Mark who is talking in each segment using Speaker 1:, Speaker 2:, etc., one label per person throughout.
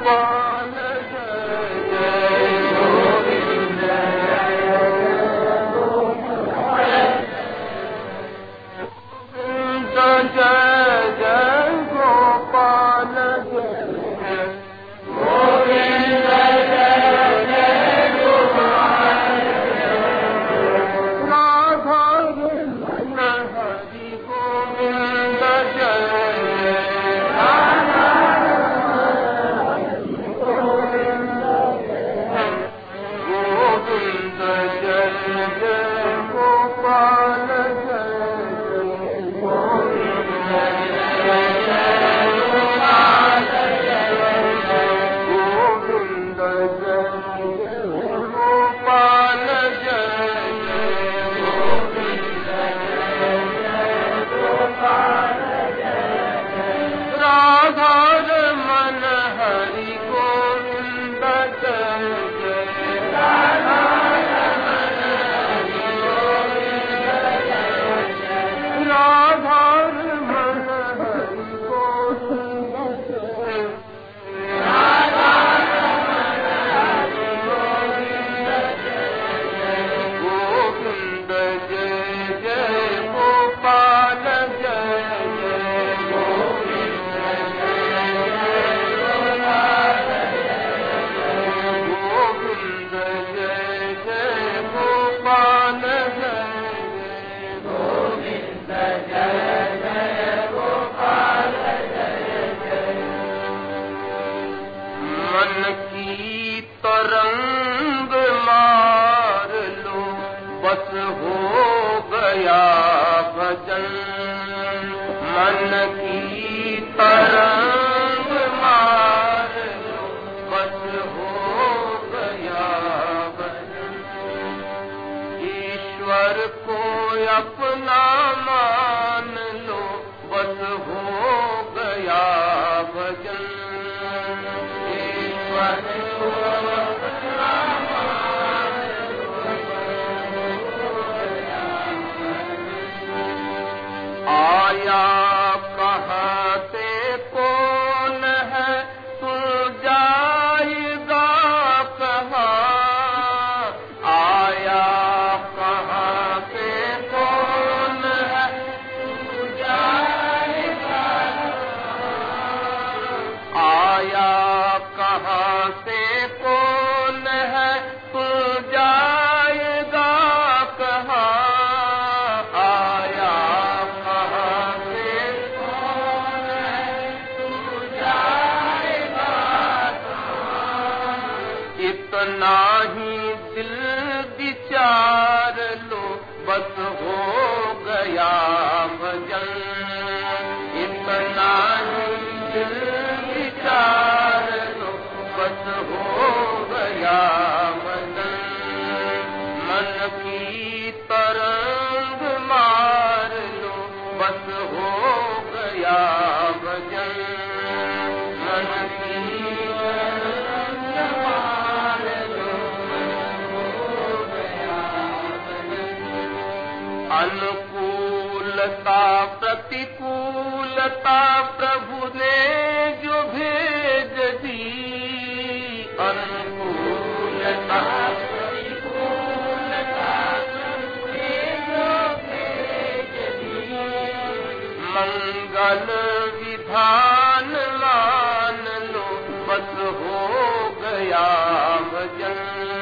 Speaker 1: अनुकूलता प्रतिकूलता प्रभु ने जो भेज दी, अनुकूलता प्रतिकूलता प्रभु ने जो भेज दी, मंगल विधान मान लो बस हो गया भजन,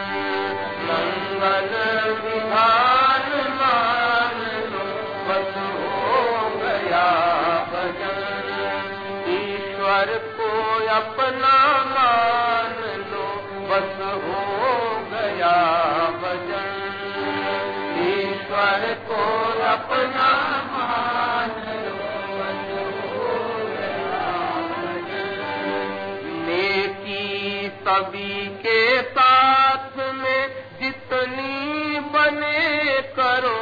Speaker 1: मंगल विधान मान लो बस हो गया भजन, ईश्वर को अपना मान लो बस हो गया भजन, ईश्वर को अपना मान लो बस हो गया भजन, नेकी सभी के साथ में जितनी बने करो,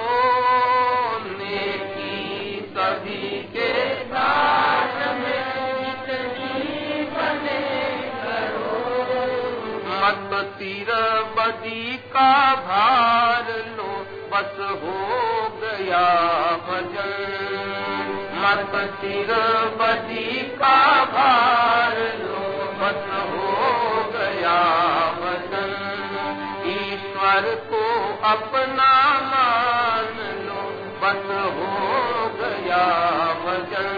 Speaker 1: नेकी सभी के साथ में जितनी बने करो, मत तीर बदी का भार लो बस हो गया भजन, मत तीर बदी का भार लो बस हो
Speaker 2: गया भजन, ईश्वर को अपना मान लो बस हो गया भजन,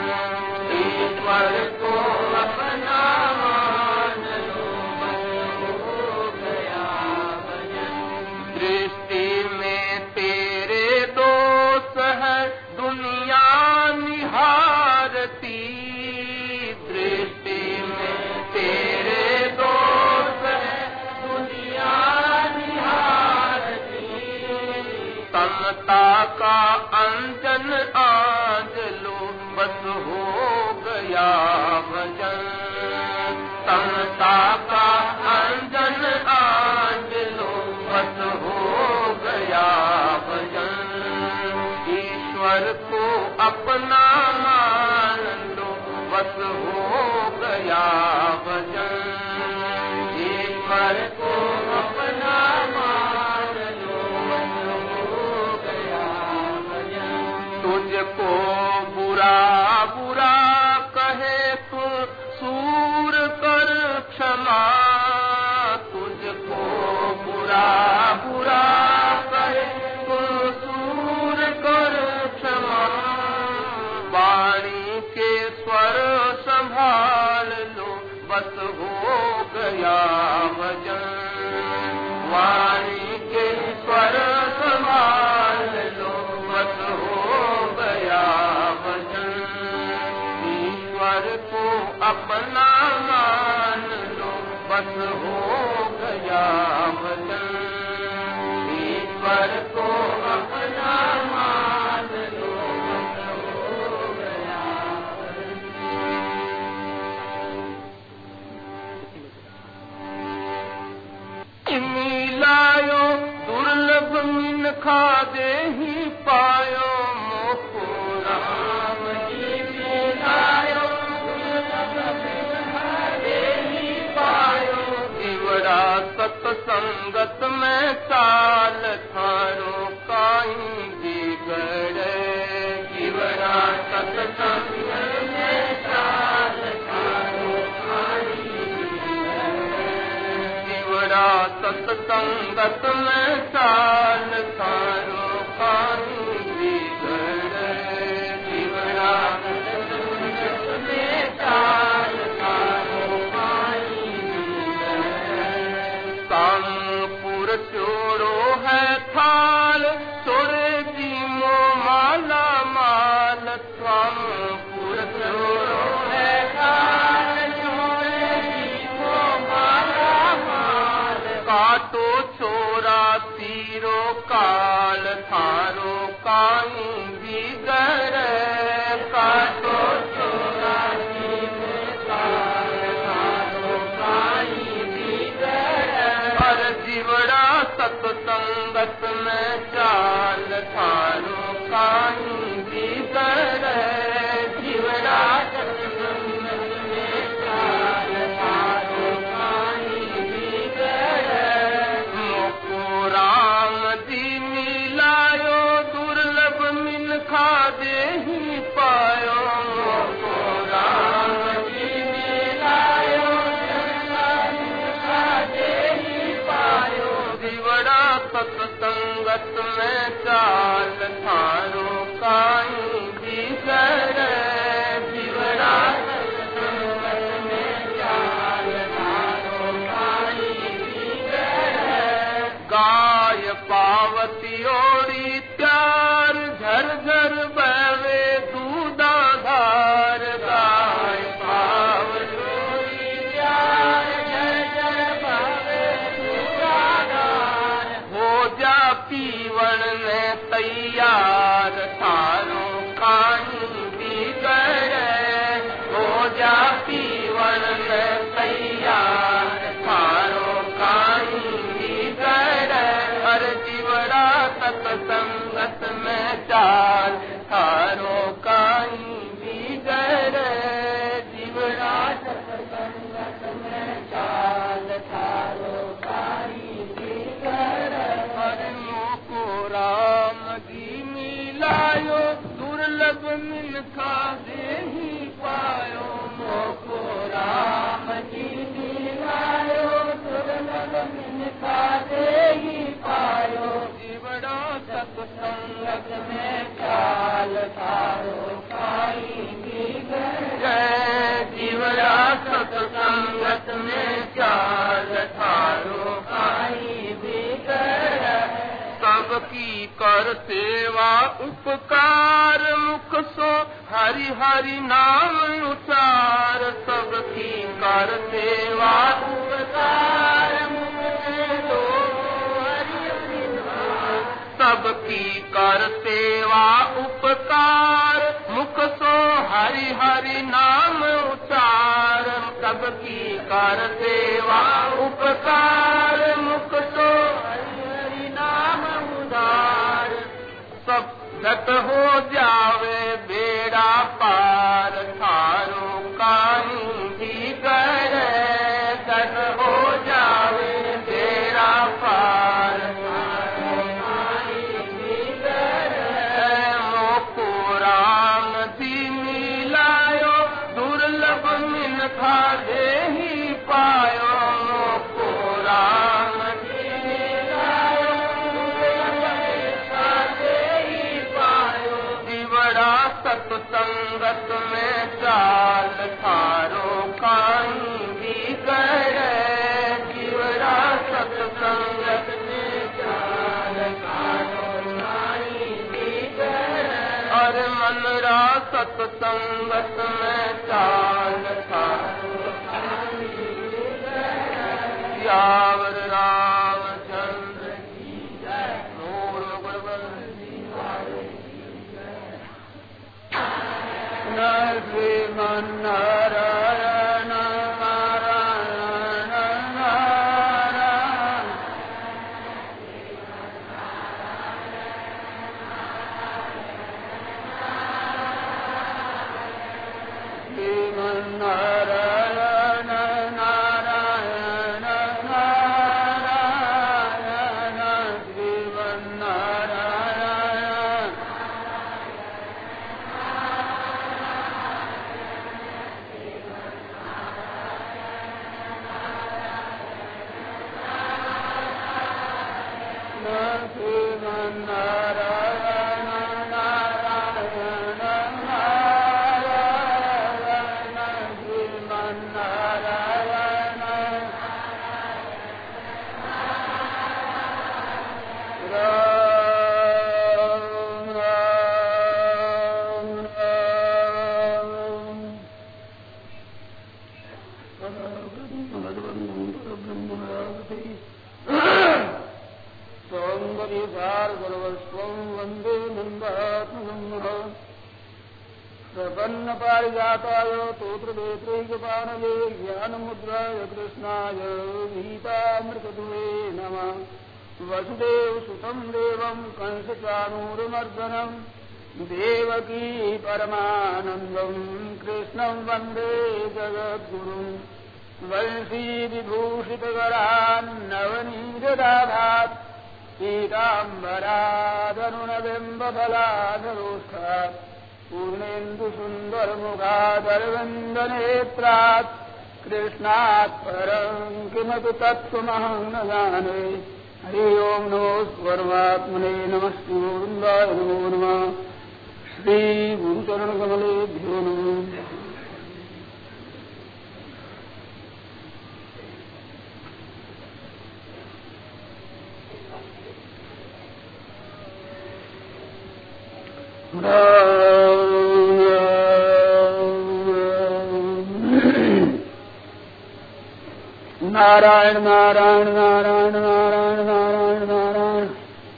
Speaker 2: ईश्वर को अपना मान लो बस हो गया भजन। दृष्टि में तेरे दोष है दुनिया निहारती, दृष्टि में तेरे दोष है दुनिया निहारती, समता का अंजन आंज लो बस हो गया भजन, समता का अंजन आंज लो बस हो गया भजन, ईश्वर को अपना मान लो बस हो गया भजन, ईश्वर को अपना मान लो बस हो गया भजन। तुझको बुरा बुरा कहे तू सूर कर क्षमा, तुझको बुरा बुरा कहे तू सूर कर क्षमा, वाणी के स्वर संभाल लो बस हो गया भजन, वाणी के स्वर संभाल लो बस हो गया भजन, ईश्वर को अपना मान लो बस हो गया भजन, ईश्वर को अपना मान लो बस हो गया भजन। मिलायो दुर्लभ मिनखा दे ही पायो मोको राम जी, मिलायो दुर्लभ मिनखा दे ही पायो, इवड़ा सत्संगत में चाल थारो काई बिगड़े, इवड़ा सत्संगत में चाल थारो काई बिगड़े, इवड़ा सत्संगत में चाल थारो काई बिगड़े, इवड़ा सत्संगत में चाल थारो काई बिगड़े, कानपुर छोड़ो है थाल छोड़े जी मो माला माल, कानपुर छोड़ो है थाल छोड़े जी मो माला माल, काटो छोरा तीरो
Speaker 1: संगत में चाल थारो काई जीवरा सत्संगत में चाल थारो काई भीतर सबकी कर सेवा उपकार मुख सो हरि हरि नाम उचार सबकी कर सेवा उपकार मुख सो हरि हरि नाम सबकी कर सेवा उपकार मुख सो हरि हरि नाम उचार सबकी कर सेवा उपकार मुख सो हरि हरि नाम उदार सब झट हो जावे बेड़ा पार थारो काई भी करे झट हो जावे बेड़ा पार थारो काई भी करे मोको राम दी मिलायो दुर्लभ मिन खादे ही पायो मोको राम दी मिलायो सत्संगत में चाल थारो काई भी करे जीवरा सत्संगत में चाल थारो काई भी करे और मनरा सत्संगत में चाल थारो काई भी करे यावर रामचंद्र की जय नूर श्रीमन नारायण नारायण नारायण श्रीमन नारायण नारायण नारायण श्रीमन नारायण प्रपन्न पारिजाताय तोत्रवेत्रैकपाणये ज्ञानमुद्राय कृष्णाय गीतामृतदुहे नमः वसुदेवसुतं देवं कंसचाणूरमर्दनं देवकी परमानन्दं कृष्णं वन्दे जगद्गुरुं वंशीविभूषितगरान्नवनीरदाभात् पीताम्बरादरुणबिम्बफलाधरोष्ठात् पूर्णेन्दुसुन्दरमुखादरविन्दनेत्रात् कृष्णात् परं किमपि तत्त्वमहं न जाने हरि ओं नमो परमात्मने नमः श्रीगोविन्दाय नमो नमः श्रीगुरुचरणकमलेभ्यो नमः नारायण नारायण नारायण नारायण नारायण नारायण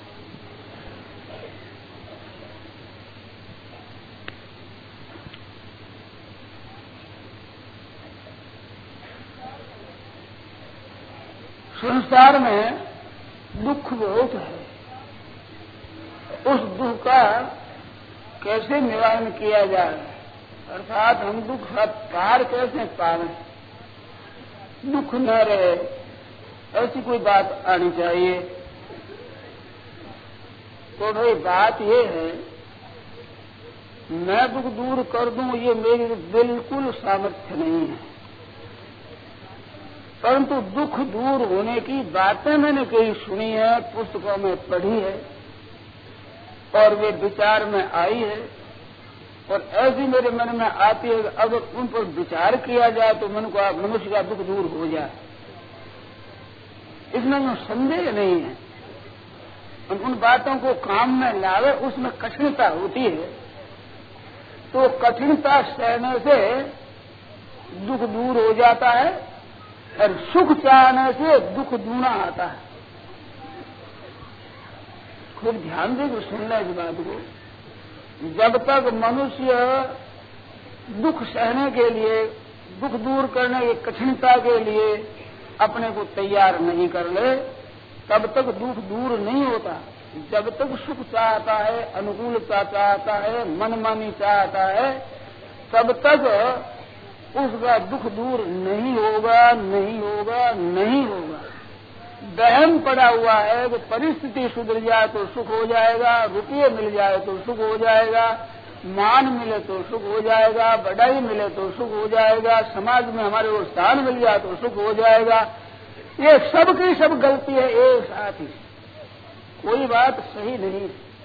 Speaker 1: संसार में दुख बहुत है। उस दुख का कैसे निवारण किया जाए, अर्थात हम दुख का पार कैसे पावे, दुख न रहे, ऐसी कोई बात आनी चाहिए। तो भाई बात ये है, मैं दुख दूर कर दूं ये मेरी बिल्कुल सामर्थ्य नहीं है, परंतु दुख दूर होने की बातें मैंने कई सुनी है, पुस्तकों में पढ़ी है। और वे विचार में आई है और ऐसी मेरे मन में आती है कि अगर उन पर विचार किया जाए तो मनुष्य का दुख दूर हो जाए। इसमें जो संदेह नहीं है। उन बातों को काम में लावे उसमें कठिनता होती है, तो कठिनता सहने से दुख दूर हो जाता है और सुख चाहने से दुख दूना आता है। खूब ध्यान देकर सुनना इस बात को। जब तक मनुष्य दुख सहने के लिए, दुख दूर करने की कठिनता के लिए अपने को तैयार नहीं कर ले, तब तक दुख दूर नहीं होता। जब तक सुख चाहता है, अनुकूलता चाहता है, मनमानी चाहता है, तब तक उसका दुख दूर नहीं होगा, नहीं होगा, नहीं होगा। वहम पड़ा हुआ है कि परिस्थिति सुधर जाए तो सुख हो जाएगा, रुपये मिल जाए तो सुख हो जाएगा, मान मिले तो सुख हो जाएगा, बढ़ाई मिले तो सुख हो जाएगा, समाज में हमारे को स्थान मिल जाए तो सुख हो जाएगा। ये सब की सब गलती है एक साथ ही, कोई बात सही नहीं।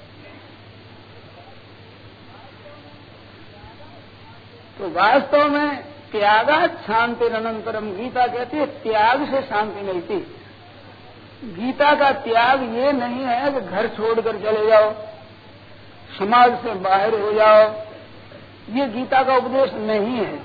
Speaker 1: तो वास्तव में त्यागात् शांतिरनंतरम, गीता कहती है त्याग से शांति मिलती। गीता का त्याग ये नहीं है कि घर छोड़कर चले जाओ, समाज से बाहर हो जाओ, ये गीता का उपदेश नहीं है।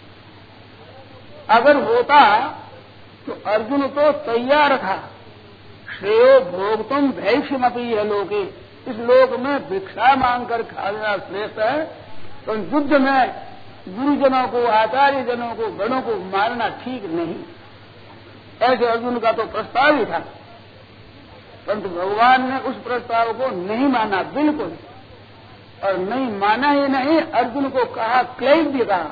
Speaker 1: अगर होता तो अर्जुन तो तैयार था। श्रेयो भोक्तुम भैक्षमपि यह लोके, इस लोक में भिक्षा मांगकर खाना श्रेष्ठ है। तो युद्ध में गुरुजनों को, आचार्य जनों को, बड़ों को मारना ठीक नहीं, ऐसे अर्जुन का तो प्रस्ताव ही था। परंतु भगवान ने उस प्रस्ताव को नहीं माना बिल्कुल, और नहीं माना ही नहीं, अर्जुन को कहा क्लैब्य कहा,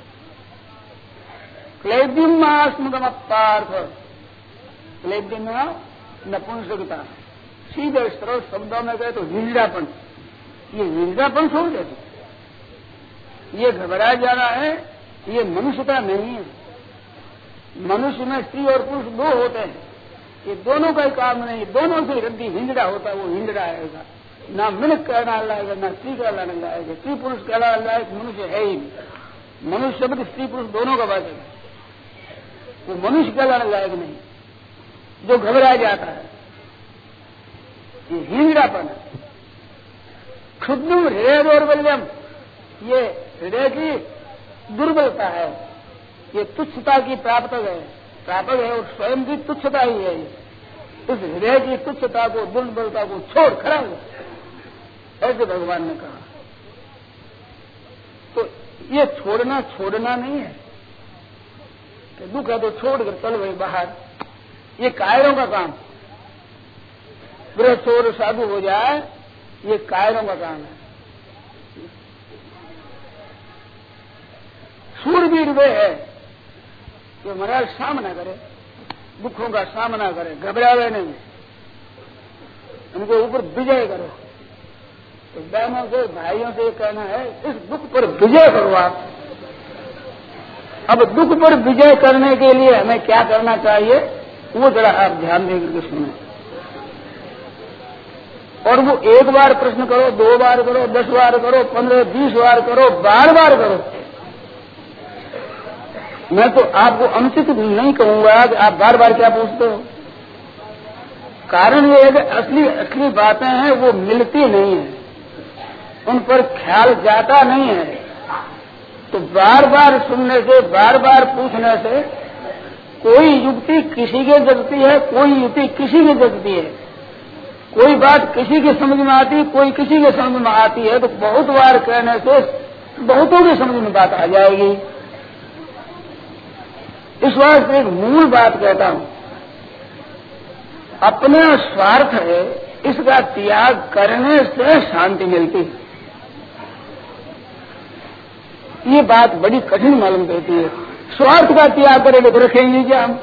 Speaker 1: क्लैब्यम आस्मगमपार्थ। क्लैब्यम नपुंसकता, सीधे सरल शब्दों में कहे तो हिंजड़ापन। ये हिंजड़ापन छोड़ देते, ये घबरा जाना है, ये मनुष्यता नहीं है। मनुष्य में स्त्री और पुरुष दो होते हैं, ये दोनों का ही काम नहीं, दोनों से रद्दी हिंजड़ा होता है, वो हिंजड़ा आएगा। ना मिनक कहना लाएगा, ना स्त्री कहलाने लाएगा, स्त्री पुरुष कहलाने लायक मनुष्य है ही नहीं। मनुष्य शब्द स्त्री पुरुष दोनों का बात है, वो मनुष्य कहलाने लायक नहीं, जो घबरा जाता है, ये हिंजड़ापन है। क्षुद्रम हृदय दौर्बल्यम, ये हृदय की दुर्बलता है, ये तुच्छता की प्रापक है और स्वयं की तुच्छता ही है। इस हृदय की तुच्छता को, दुर्बलता को छोड़ खड़ा हो, ऐसे भगवान ने कहा। तो ये छोड़ना नहीं है कि दुख है तो छोड़कर चल गए बाहर, ये कायरों का काम। गृह छोड़ साधु हो जाए, ये कायरों का काम है। शूरवीर वे है कि महाराज सामना करे, दुखों का सामना करे, घबरावे नहीं, उनके ऊपर विजय करो। तो बहनों से, भाइयों से कहना है, इस दुख पर विजय करो आप। अब दुख पर विजय करने के लिए हमें क्या करना चाहिए, वो जरा आप ध्यान देकर के सुने। और वो एक बार प्रश्न करो, 2 बार करो, 10 बार करो, 15, 20 बार करो, बार बार करो। मैं तो आपको अनुचित नहीं कहूंगा कि आप बार बार क्या पूछते हो। कारण ये है कि असली बातें हैं वो मिलती नहीं है, उन पर ख्याल जाता नहीं है। तो बार बार सुनने से, बार बार पूछने से कोई युक्ति किसी के जगती है, कोई युक्ति किसी की जगती है, कोई बात किसी की समझ में आती, कोई किसी के समझ में आती है। तो बहुत बार कहने से बहुतों की समझ में बात आ जाएगी। इस वास्ते एक मूल बात कहता हूं, अपना स्वार्थ है, इसका त्याग करने से शांति मिलती है। ये बात बड़ी कठिन मालूम करती है। स्वार्थ का त्याग करेंगे तो रखेंगे क्या हम?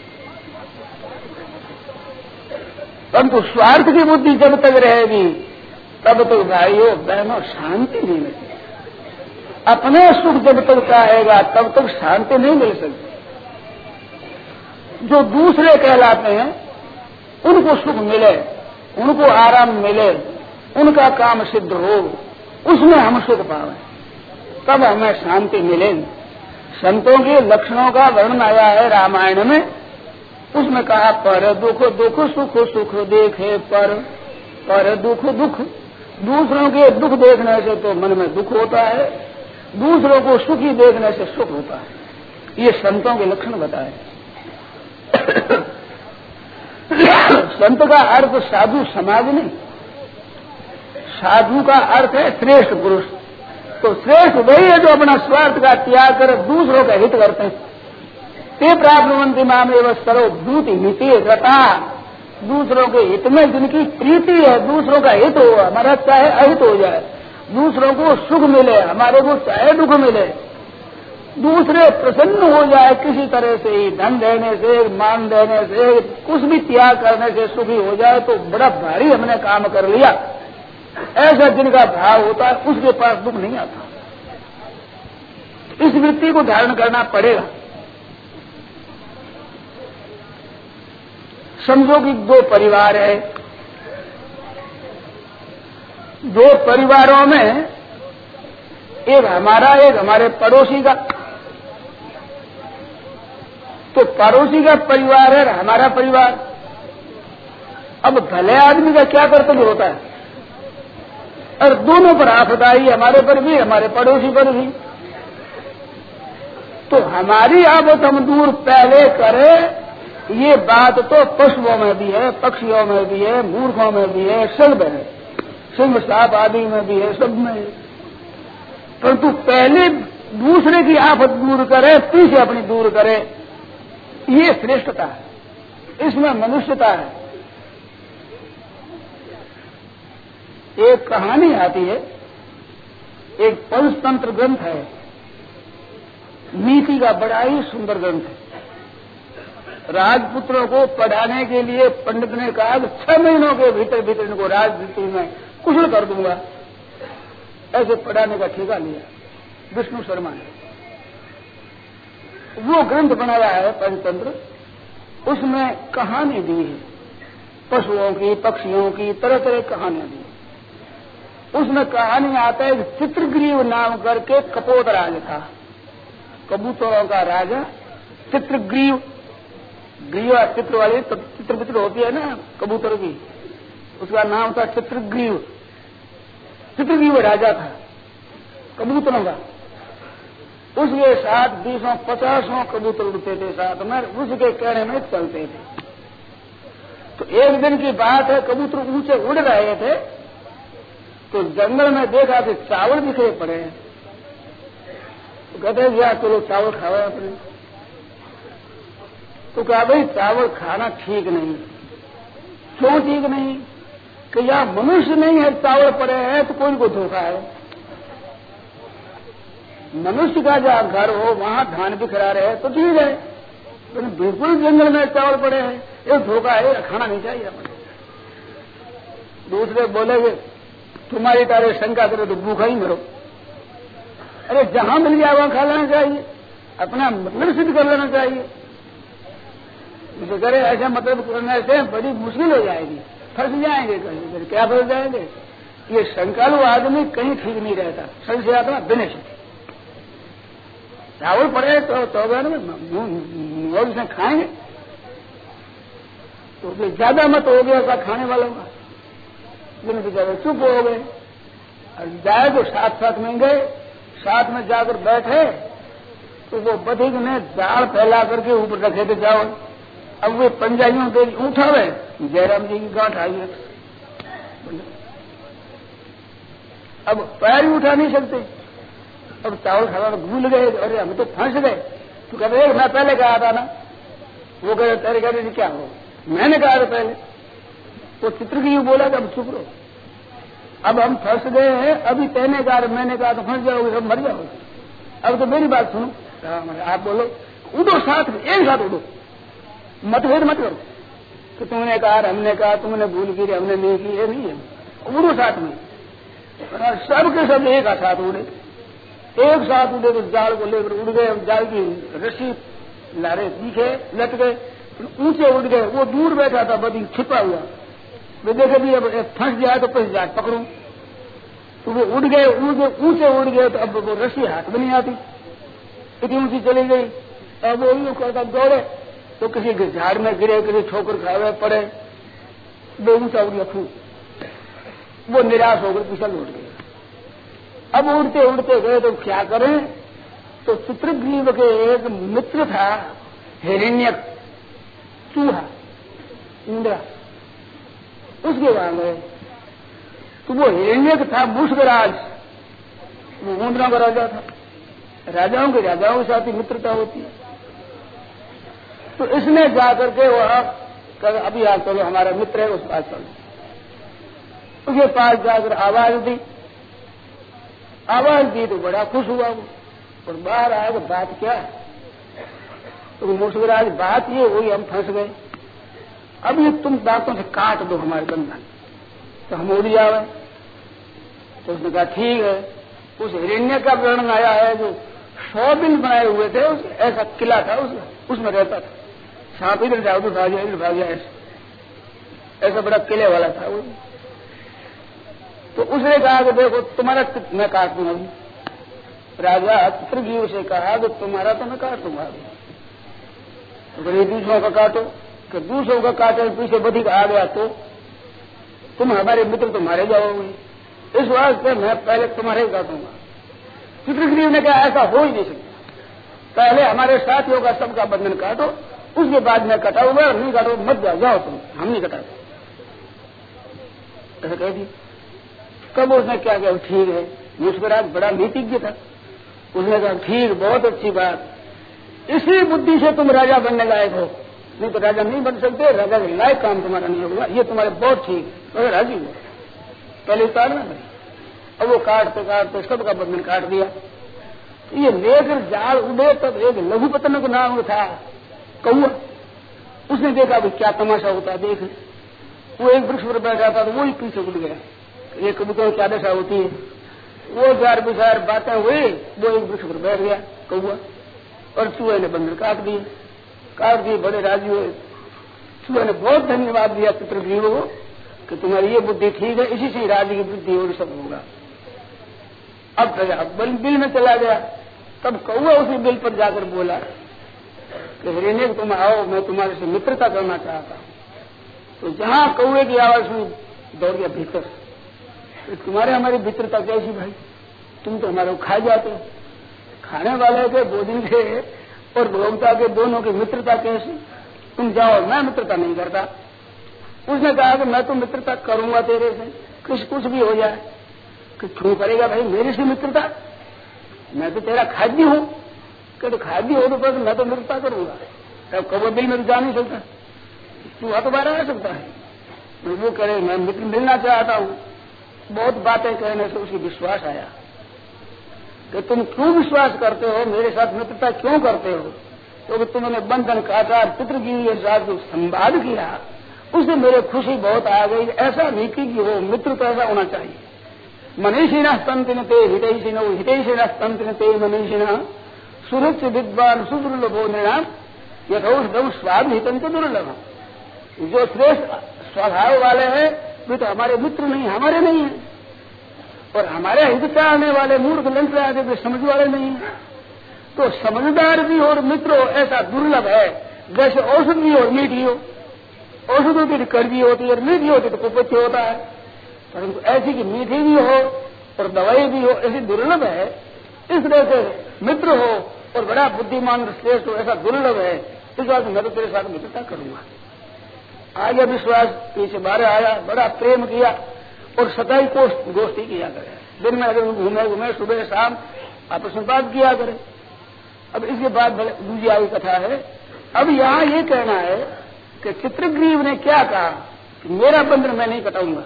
Speaker 1: परंतु स्वार्थ की बुद्धि जब तक रहेगी तब तक भाइयों बहनों शांति नहीं मिलती। अपने सुख जब तक चाहेगा तब तक शांति नहीं मिल सकती। जो दूसरे कहलाते हैं उनको सुख मिले, उनको आराम मिले, उनका काम सिद्ध हो, उसमें हम सुख पावे, तब हमें शांति मिले। संतों के लक्षणों का वर्णन आया है रामायण में, उसमें कहा पर दुख दुख सुख सुख देखे पर दुख दुख। दूसरों के दुख देखने से तो मन में दुख होता है, दूसरों को सुखी देखने से सुख होता है। ये संतों के लक्षण बताए। संत का अर्थ साधु समाज नहीं, साधु का अर्थ है श्रेष्ठ पुरुष। तो श्रेष्ठ वही है जो अपना स्वार्थ का त्याग कर दूसरों का हित करते हैं। ते प्राप्नुवन्ति मामेव सर्व भूति हिते रता। दूसरों के हित में जिनकी प्रीति है, दूसरों का हित हो, हमारा चाहे अहित हो जाए, दूसरों को सुख मिले, हमारे को चाहे दुख मिले, दूसरे प्रसन्न हो जाए किसी तरह से ही, धन देने से, मान देने से, कुछ भी त्याग करने से सुखी हो जाए तो बड़ा भारी हमने काम कर लिया, ऐसा जिनका भाव होता है उसके पास दुख नहीं आता। इस वृत्ति को धारण करना पड़ेगा। समझो कि दो परिवार है, दो परिवारों में एक हमारा एक हमारे पड़ोसी का। तो पड़ोसी का परिवार है हमारा परिवार। अब भले आदमी का क्या कर्तव्य होता है, और दोनों पर आफत आई, हमारे पर भी हमारे पड़ोसी पर भी। तो हमारी आफत हम दूर पहले करें, ये बात तो पशुओं में भी है, पक्षियों में भी है, मूर्खों में भी है, सब है, सिंह सांप आदि में भी है, सब में है। परंतु पहले दूसरे की आफत दूर करे, पीछे अपनी दूर करे, ये श्रेष्ठता है, इसमें मनुष्यता है। एक कहानी आती है, एक पंचतंत्र ग्रंथ है, नीति का बड़ा ही सुंदर ग्रंथ है। राजपुत्रों को पढ़ाने के लिए पंडित ने कहा कि 6 महीनों के भीतर भीतर इनको राजनीति में कुशल कर दूंगा। ऐसे पढ़ाने का ठेका लिया विष्णु शर्मा ने। वो ग्रंथ बनाया है पंचतंत्र, उसमें कहानी दी है, पशुओं की, पक्षियों की, तरह तरह कहानियां दी। उसमें कहानी आता है, चित्रग्रीव नाम करके कपोत राज था, कबूतरों का राजा चित्रग्रीव। ग्रीव चित्र वाली चित्र पित्र होती है ना कबूतर की, उसका नाम था चित्रग्रीव। चित्रग्रीव राजा था कबूतरों का। उसके साथ 20-50 कबूतर उड़ते थे साथ में, उसके कहने में चलते थे। तो एक दिन की बात है, कबूतर ऊंचे उड़ रहे थे तो जंगल में देखा कि चावल बिखरे पड़े हैं। तो कहते हैं यार चलो चावल खाओ अपने। तो कहा भाई चावल खाना ठीक नहीं। क्यों ठीक नहीं? कि यहाँ मनुष्य नहीं है, चावल पड़े हैं तो कोई को धोखा है। मनुष्य का जहाँ घर हो वहां धान बिखरा रहे तो ठीक है, लेकिन बिल्कुल जंगल में चावल पड़े हैं, ये धोखा है, खाना नहीं चाहिए हमें। दूसरे बोले तुम्हारी तारे शंका करो तो भूखा ही मरो। अरे जहां मिल जाए वहां खा लेना चाहिए, अपना मतलब सिद्ध कर लेना चाहिए। तो करे ऐसा मतलब करने से बड़ी मुश्किल हो जाएगी, फंस जाएंगे कहीं। क्या फंस जाएंगे? ये शंकालु आदमी कहीं ठीक नहीं रहता, संशय आत्मा विनश। चावल पड़े तो में खाएंगे तो ज्यादा मत हो गया था खाने वालों का। लेकिन बेचारे चुप हो गए और जाए तो साथ में गए, साथ में जाकर बैठे तो वो बधिक ने जाल फैला करके ऊपर रखे थे चावल। अब वे पंजाइयों के उठा हुए जयराम जी की गांठ आई है, अब पैर ही उठा नहीं सकते। अब चावल खाना भूल गए, अरे हम तो फंस गए। तो कहते मैं पहले कहा था ना। वो कहते तेरे कहते क्या हो, मैंने कहा था पहले। वो चित्र की बोला कि अब चुप रहो, अब हम फंस गए हैं। अभी तेने कहा मैंने कहा तो फंस जाओगे, सब मर जाओगे। अब तो मेरी बात सुनो, आप बोलो उठो, साथ में एक साथ उठो, मतभेद मत करो कि तुमने कहा हमने कहा, तुमने भूल की हमने नहीं की, ये नहीं है। उड़ो साथ में, सबके सब एक साथ उड़े, एक साथ उड़े तो जाल को लेकर उड़ गए। जाल की रस्सी लारे दिखे लट गए, ऊंचे उड़ गए। वो दूर बैठा था बदी छिपा हुआ, वे देखे भी अब फंस जाए तो फिर जाट पकड़ू, तो वो उड़ गए, ऊंचे उड़ गए, तो अब वो रस्सी हाथ में नहीं आती, इतनी ऊंची चली गई। अब वो यूं करता दौड़े तो किसी के झाड़ में गिरे, किसी ठोकर खावे पड़े, वो ऊंचा उड़ गया, वो निराश होकर पिछल उठ गया। अब उड़ते उड़ते गए तो क्या करें, तो चित्रग्रीव के एक मित्र था हिरण्यक, चूहा, इंद्रा, उसके वहां गए। तो वो हिरण्यक था मुष्कराज, वो ऊंदरों का राजा था। राजाओं के साथ ही मित्रता होती है। तो इसने जाकर के वहां अभी आप चलो, हमारा मित्र है, उस पास चलो। उसके पास जाकर आवाज दी तो बड़ा खुश हुआ वो, और बाहर आया तो बात क्या है, तो मुष्कराज बात ये हुई, हम फंस गए, अब ये तुम दांतों से काट दो हमारे बंधन, तो हम उड़ जावे। तो उसने कहा ठीक है। उस हिरण्य का वर्णन आया है जो 100 दिन बनाए हुए थे, ऐसा किला था उसमें रहता था, सांप इधर जाओ तो भाग जाए, इधर भाग जाए, ऐसा बड़ा किले वाला था वो। तो उसने कहा कि देखो तुम्हारा मैं काट दूंगा। राजा चित्रग्रीव से कहा कि तुम्हारा तो मैं काट दूंगा, तो दूसरों का काटो, कि दूसरों का काटे पीछे बधिक आ गया तो तुम हमारे मित्र तो मारे जाओगे, इस वास्ते मैं पहले तुम्हारे ही काटूंगा। चित्रग्रीव ने कहा ऐसा हो ही नहीं सकता, पहले हमारे साथियों का सबका बंधन काटो, उसके बाद मैं कटाऊंगा, नहीं काटो मत जाओ तुम, हम नहीं कटाते, ऐसा कह दी। कब उसने क्या कहा, ठीक है। मुष्कराज बड़ा नीतिज्ञ था, उसने कहा ठीक, बहुत अच्छी बात, इसी बुद्धि से तुम राजा बनने लायक हो, नहीं तो राजा नहीं बन सकते, राजा के लायक काम तुम्हारा नहीं होगा, ये तुम्हारे बहुत ठीक, तो राजी हुआ, पहले उतारना नहीं। अब वो काटते सबका बंधन काट दिया। ये लेकर जाल उड़े, तब एक लघुपतन का नाम था कौआ, उसने देखा भाई क्या तमाशा होता है, देख वो एक वृक्ष पर बैठा था, तो वो ही पीछे उड़ गया। ये कबूतरों की क्या दशा होती है, वो जार बिजार बातें हुई, वो एक वृक्ष पर बैठ गया कौआ, और चूहे ने बंधन काट दिए, बड़े राजी हुए। चूहे ने बहुत धन्यवाद दिया चित्रग्रीव को कि तुम्हारी ये बुद्धि ठीक है, इसी से राज्य की बुद्धि और सब होगा। अब बिल में चला गया, तब कौआ उसी बिल पर जाकर बोला कि हिरण्य तुम आओ, मैं तुम्हारे से मित्रता करना चाहता हूं। तो जहां कौए की आवाज सुनी, दौड़ गया भीतर, तो तुम्हारे हमारी मित्रता कैसी भाई, तुम तो हमारे को खा जाते हो, खाने वाले के भोजन के और भोक्ता के दोनों की मित्रता कैसी, तुम जाओ, मैं मित्रता नहीं करता। उसने कहा कि मैं तो मित्रता करूंगा तेरे से, कुछ भी हो जाए, कि क्यों करेगा भाई मेरे से मित्रता, मैं तो तेरा खाद्य हूं, कि तो खाद्य हो तो बस मैं तो मित्रता करूंगा, तब कौवा बिल में जा नहीं सकता, चूहा तो बाहर आ सकता है। वो करे मैं मित्र मिलना चाहता हूं, बहुत बातें कहने से उसे विश्वास आया कि तुम क्यों विश्वास करते हो, मेरे साथ मित्रता क्यों करते हो, क्योंकि तुमने बंधन काटा, चित्रगिरी के साथ जो संवाद किया, उससे मेरे खुशी बहुत आ गई। ऐसा नहीं कि हो मित्र तो ऐसा होना चाहिए, मनीषिण स्तंतिनते हितैषिणो हितैषिण स्तंतिनते मनीषिण सुहृत् विद्वान सुदुर्लभो नृणाम यथौषधम स्वाद हितम तो दुर्लभ। जो श्रेष्ठ स्वभाव वाले हैं वे तो हमारे मित्र नहीं, हमारे नहीं है, और हमारे हित चाहने वाले मूर्ख लंच आगे वे समझ वाले नहीं है। तो समझदार भी और मित्र हो ऐसा दुर्लभ है, जैसे औषध भी हो मीठी हो, औषधों की कड़वी होती है और मीठी होती तो कुपथ्य होता है, परंतु ऐसी की मीठी भी हो और दवाई भी हो ऐसी दुर्लभ है। इस तरह से मित्र हो और बड़ा बुद्धिमान श्रेष्ठ हो ऐसा दुर्लभ है, इस बात मैं तो तेरे साथ मित्रता करूंगा। आगे विश्वास पीछे बाहर आया, बड़ा प्रेम किया और सताई को गोष्ठी किया करे, दिन में अगर घूमे सुबह शाम आपस में बात किया करे। अब इसके बाद दूसरी आगे कथा है। अब यहाँ ये कहना है कि चित्रग्रीव ने क्या कहा कि मेरा बंधन मैं नहीं कटाऊंगा,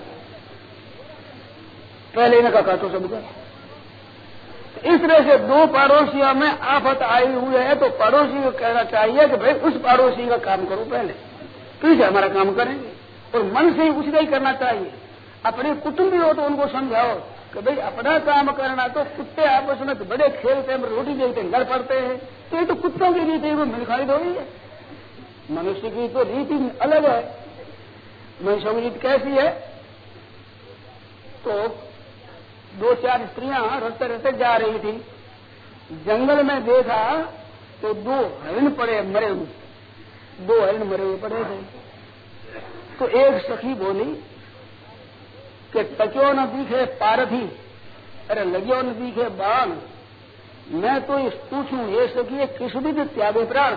Speaker 1: पहले इनका काटो सबका। इस तरह से दो पड़ोसियों में आफत आई हुई है, तो पड़ोसी को कहना चाहिए कि भाई उस पड़ोसी का काम करो पहले, फिर हमारा काम करेंगे, और मन से ही उसका ही करना चाहिए। अपने कुटुंबी हो तो उनको समझाओ कि भाई अपना काम करना, तो कुत्ते आपस में बड़े खेलते हैं, रोटी देखते हैं, घर पड़ते हैं, तो ये तो कुत्तों की रीति वो मिल खाई थोड़ी है, मनुष्य की तो रीति अलग है। महिषोगीत कैसी है? तो 2-4 स्त्रियां रस्ते रस्ते जा रही थी, जंगल में देखा तो 2 हरिण पड़े मरे हुए, 2 हरिण मरे हुए पड़े थे। तो एक सखी बोली कि टक्यो न दिखे पारथी, अरे लग्यो न दिखे बाण, मैं तो इस पूछूं ये सखी किस भी त्यागे प्राण।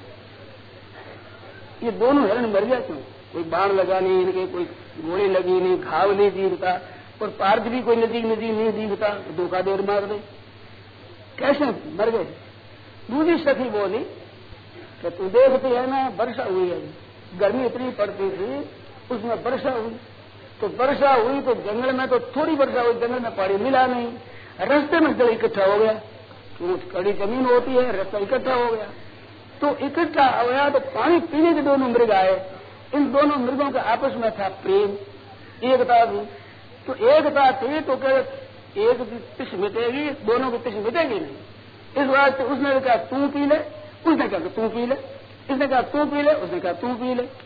Speaker 1: ये दोनों हरिण मर गया क्यों? कोई बाण लगा नहीं इनके, कोई गोली लगी नहीं, घाव नहीं दिखता, और पार्थ भी कोई नदी नहीं दिखता, धोखा देर मार दे, कैसे मर गए? दूसरी सखी बोली कि तू देखती है ना, वर्षा हुई है, गर्मी इतनी पड़ती थी, उसमें वर्षा हुई, तो वर्षा हुई तो जंगल में तो थोड़ी वर्षा हुई, जंगल में पानी मिला नहीं, रास्ते में जल इकट्ठा हो गया, तो कड़ी जमीन होती है, रास्ता इकट्ठा हो गया, तो इकट्ठा हो गया तो पानी पीने के दोनों मृग आए। इन दोनों मृगों के आपस में था प्रेम, एकता थी, तो एकता थी तो क्या एक की तिश मिटेगी, दोनों की तिश मिटेगी नहीं। इस बात से उसने कहा तू पी ले, उसने कहा तू पी ले, इसने कहा तू पी ले, उसने कहा तू पी ले।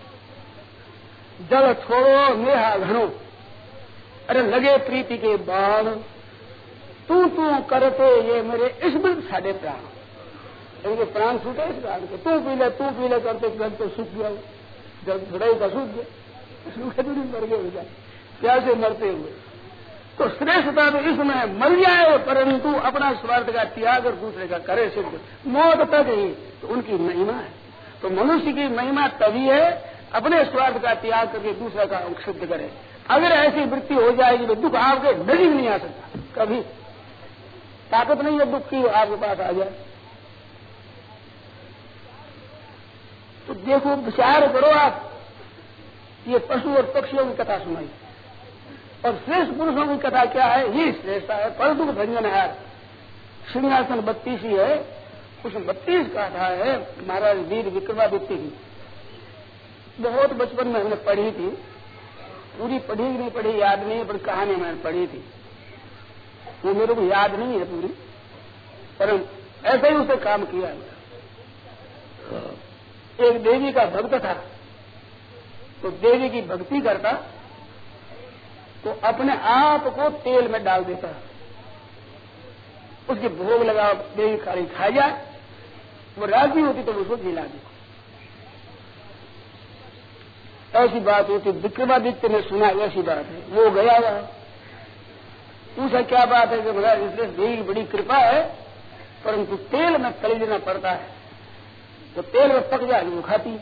Speaker 1: जल छोड़ो नेहा घनो, अरे लगे प्रीति के बाण, तू करते ये मेरे स्मृत साढ़े प्राण, इनके प्राण छूटे इस प्राण के, तू पी ले करते जल तो सूख गया, जल थोड़ा ही का सूख गया, सूखे तो नहीं मर गए प्यासे मरते हुए। तो श्रेष्ठता तो इसमें मर जाए परंतु अपना स्वार्थ का त्याग और दूसरे का करे सिद्ध, मौत तक ही तो उनकी महिमा है। तो मनुष्य की महिमा तभी है अपने स्वार्थ का त्याग करके दूसरा का सिद्ध करे। अगर ऐसी वृत्ति हो जाएगी तो दुख आपके नजदीक नहीं आ सकता, कभी ताकत नहीं है दुख की आपके पास आ जाए। तो देखो विचार करो आप, ये पशु और पक्षियों की कथा सुनाई और श्रेष्ठ पुरुषों की कथा क्या है, ये श्रेष्ठता है। पर दुख भंजन है, सिंहासन 32 ही है, उसमें 32 कथा है महाराज वीर विक्रमादित्य की। बहुत बचपन में हमने पढ़ी थी, पूरी पढ़ी नहीं पढ़ी याद नहीं है, पर कहानी मैंने पढ़ी थी, वो मेरे को याद नहीं है पूरी, पर ऐसे ही उसे काम किया। एक देवी का भक्त था, तो देवी की भक्ति करता तो अपने आप को तेल में डाल देता, उसके भोग लगा, देवी खाली खा जाए, वो राजी होती तो उसको जिला दी। ऐसी बात होती, विक्रमादित्य ने सुना ऐसी बात है, वो गया वहां, पूछा क्या बात है कि महाराज इसलिए देवी की बड़ी कृपा है, परंतु तेल में तल देना पड़ता है, तो तेल में पक जाए वो खाती,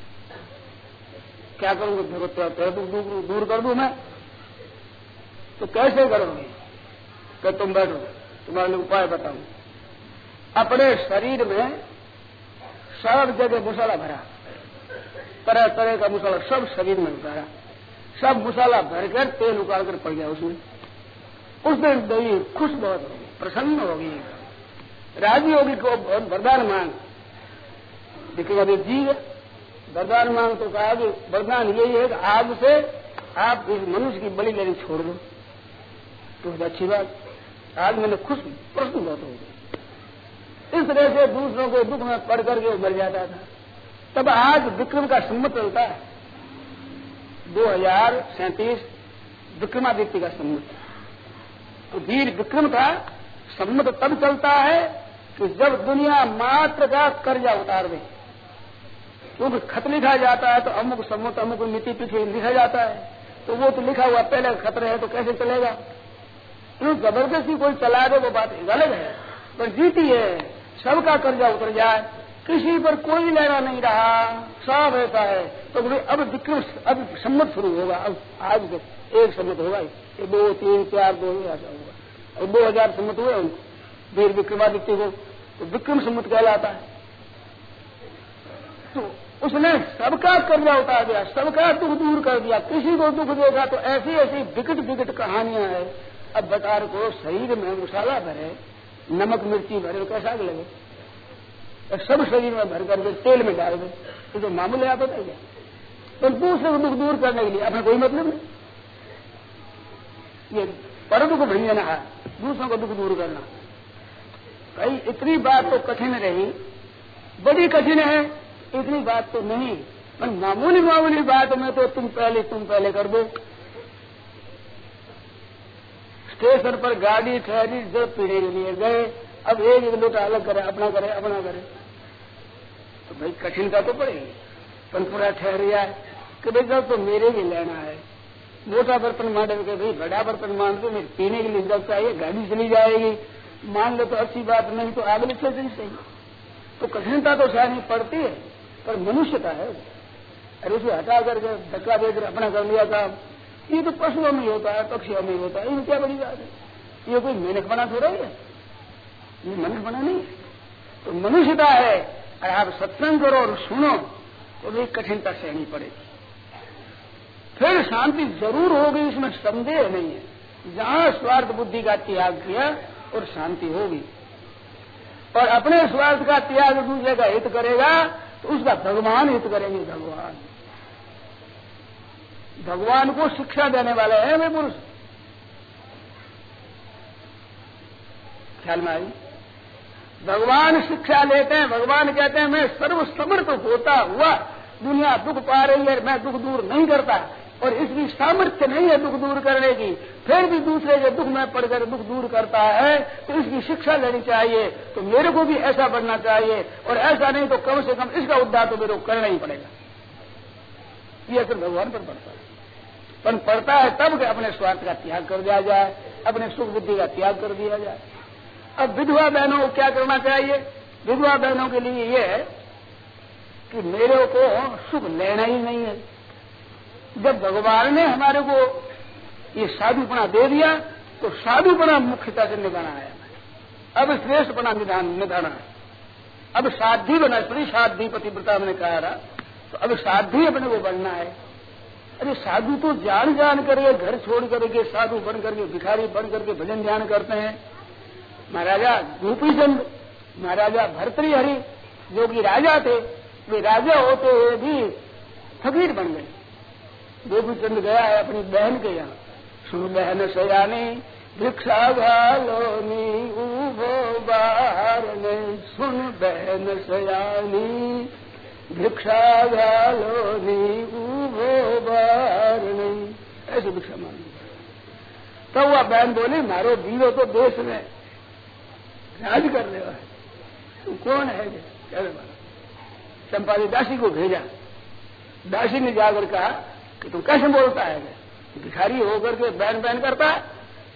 Speaker 1: क्या करूंगा, दूर कर दूं मैं, तो कैसे करोगे? कि तुम बैठो, तुम्हारे लिए उपाय बताऊं। अपने शरीर में सब जगह मसाला भरा, तरह तरह का मसाला सब शरीर में उतारा, सब मसाला भरकर तेल उतार कर पड़ गया उसमें। उस दिन देवी खुश बहुत होगी, प्रसन्न होगी, राजी होगी को वरदान मांग। विक्रमादित्य जी वरदान मांग तो कहा कि वरदान यही है कि आज से आप इस मनुष्य की बलि लेनी छोड़ दो। तो अच्छी बात, आज मैंने खुश प्रश्न बहुत हो गया। इस तरह से दूसरों के दुख में पड़ करके वो मर जाता था। तब आज विक्रम का संवत चलता है 2037 विक्रमादित्य का संवत। तो वीर विक्रम का संवत तब चलता है कि जब दुनिया मात्र का कर्जा उतार दे, क्योंकि खत लिखा जाता है तो अमुक संवत अमुक मिति पीछे लिखा जाता है, तो वो तो लिखा हुआ पहले खत रहे तो कैसे चलेगा? क्यों जबरदस्ती कोई चला दे वो बात अलग है, पर जीती है सबका कर्जा उतर जाए, किसी पर कोई लेना नहीं रहा, सब ऐसा है। तो अब विक्रम अब सम्मत शुरू होगा, अब आज एक सम्मत होगा, 2, 3, 4, 2 ऐसा होगा। और 2000 सम्मत हुए उनको वीर विक्रमादित्य को, तो विक्रम सम्मत कहलाता है। तो उसने सबका कर्जा उतार दिया, सबका दुख दूर कर दिया, किसी को दुख देगा। तो ऐसी ऐसी विकट विकट कहानियां हैं। अब बकार को शरीर में मसाला भरे, नमक मिर्ची भरे, कैसा लगे? सब शरीर में भर करके तेल में डाल दे, तो जो मामूल है आप बताइए। तो दूसरे को दुख दूर करने के लिए अपना कोई मतलब नहीं, ये पर दुख भंजन है, दूसरों को दुख दूर करना। भाई इतनी बात तो कठिन रही, बड़ी कठिन है, इतनी बात तो नहीं। पर मामूली मामूली बात में तो तुम पहले कर दो। स्टेशन पर गाड़ी ठहरी, जब पीने के लिए गए, अब एक लोटा अलग करे, अपना करे, तो भाई कठिनता तो पड़ेगी। पर पूरा ठहरिया कि भाई जब तो मेरे भी लेना है, मोटा बर्तन मान के भाई बड़ा बर्तन मान दो, मेरे पीने के लिए जब चाहिए, गाड़ी चली जाएगी, मान लो तो अच्छी बात, नहीं तो आगे चल सही। तो कठिनता तो शायद नहीं पड़ती है, पर मनुष्यता है। अरे उसे हटा करके धक्का देकर अपना कर लिया काम, ये तो पशुओं में होता है, पक्षियों में होता है, ये क्या बड़ी बात है। ये कोई मेहनत बना थोड़ा है, ये मेहनत बना नहीं। तो मनुष्यता है, और आप सत्संग करो और सुनो तो भी कठिनता सहनी पड़ेगी, फिर शांति जरूर होगी, इसमें संदेह नहीं है। जहां स्वार्थ बुद्धि का त्याग किया और शांति होगी, और अपने स्वार्थ का त्याग दूसरे का हित करेगा तो उसका भगवान हित करेंगे। भगवान को शिक्षा देने वाले हैं वे पुरुष। ख्याल में आई? भगवान शिक्षा लेते हैं, भगवान कहते हैं मैं सर्वसमर्थ होता हुआ दुनिया दुख पा रही है, मैं दुख दूर नहीं करता, और इसकी सामर्थ्य नहीं है दुख दूर करने की, फिर भी दूसरे के दुख में पड़कर दुख दूर करता है, तो इसकी शिक्षा लेनी चाहिए। तो मेरे को भी ऐसा बनना चाहिए, और ऐसा नहीं तो कम से कम इसका उद्धार तो मेरे को करना ही पड़ेगा। ये असर भगवान पर पड़ता है, पर पड़ता है तब कि अपने स्वार्थ का त्याग कर दिया जाए, अपने सुख बुद्धि का त्याग कर दिया जाए। अब विधवा बहनों को क्या करना चाहिए? विधवा बहनों के लिए ये है कि मेरे को सुख लेना ही नहीं है। जब भगवान ने हमारे को ये साधुपना दे दिया तो साधुपना मुख्यता से निभाना है, अब श्रेष्ठपना निभाना है। अब साध्वी बना, स्त्री साध्वी पतिव्रता मैंने कहा था, तो अब साध्वी अपने को बनना है। अरे साधु तो जान करके घर छोड़ करके साधु बन करके भिखारी बन करके भजन ध्यान करते हैं। महाराजा गोपीचंद, महाराजा भर्तृहरि जो कि राजा थे, वे राजा होते हुए भी फकीर बन गए। गोपीचंद गया है अपनी बहन के यहाँ, सुन बहन सयानी भिक्षा घालोनी उभो बाहर में, सुन बहन सयानी भिक्षा घालोनी उभो बाहर नहीं, ऐसे भिक्षा मांगी। तब वह बहन बोली मारो दीवो तो देश में राज कर रहे है, तू कौन है? चंपा ने दासी को भेजा, दासी ने जाकर कहा कि तू कैसे बोलता है, भिखारी होकर के बहन बहन करता है?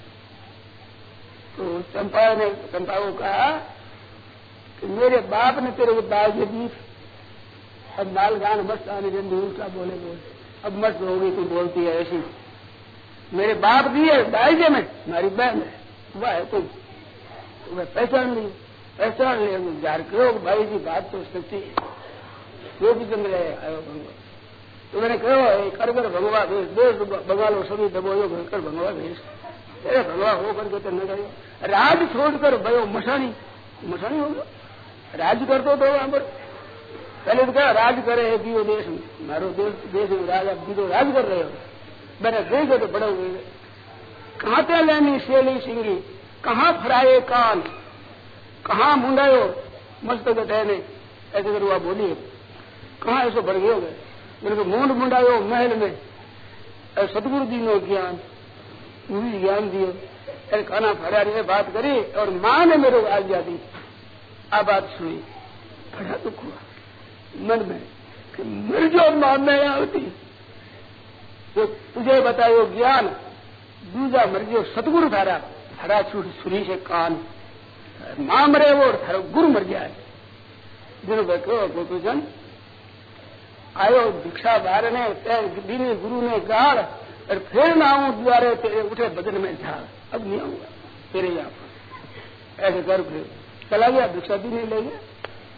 Speaker 1: तो चंपा को कहा कि मेरे बाप ने तेरे को दाज दी, अब माल गान मस्त आने जल्दी उल्टा बोले, अब मस्त होगी तू बोलती है ऐसी। मेरे बाप दिए दाइजे में, हमारी बहन है वह है तुम, वह पहचान लिया जार करो भाई जी, बात तो सच्ची है। जो भी चंद्र आयो भगवान, तो मैंने कहो कर भगवा भेष, देश बंगालो सभी दबोयो भयंकर भगवा भेष, तेरे भगवा होकर के तो न गयो, राज छोड़कर भयो मशानी हो गया, राज कर दो वहां पर। पहले तो क्या राज करे है दियो देश में, मारो देश में राज, अब दियो राज कर रहे हो, मैंने देखे तो बड़े हुए। कहाँ पे लेनी सेली सिंगी, कहाँ फराए कान, कहाँ मुंडायो मस्त गए, ऐसे करो आप बोलिए, कहाँ ऐसे भर गए हो गए। मेरे को मूंड मुंडायो महल में, सतगुरु जी ने ज्ञान दियो, अरे खाना फरारी ने बात करी और माँ ने मेरे को आज्ञा दी। अब बात सुनी, बड़ा दुख हुआ मन में कि मर जो मां में होती, तो तुझे बतायो ज्ञान, दूजा मर गयो सतगुरु थारा, हरा छुरी से कान, मां मरे वो थारो गुरु मर गया है। जिन्होंने बैठो गोपीचंद आयो भिक्षा बार ने दीने गुरु ने गाड़, और फिर ना आऊं द्वारे तेरे उठे बदन में झाड़, अब नहीं आऊंगा तेरे यहाँ पर, ऐसे कर फिर चला गया, भिक्षा भी नहीं ले गया।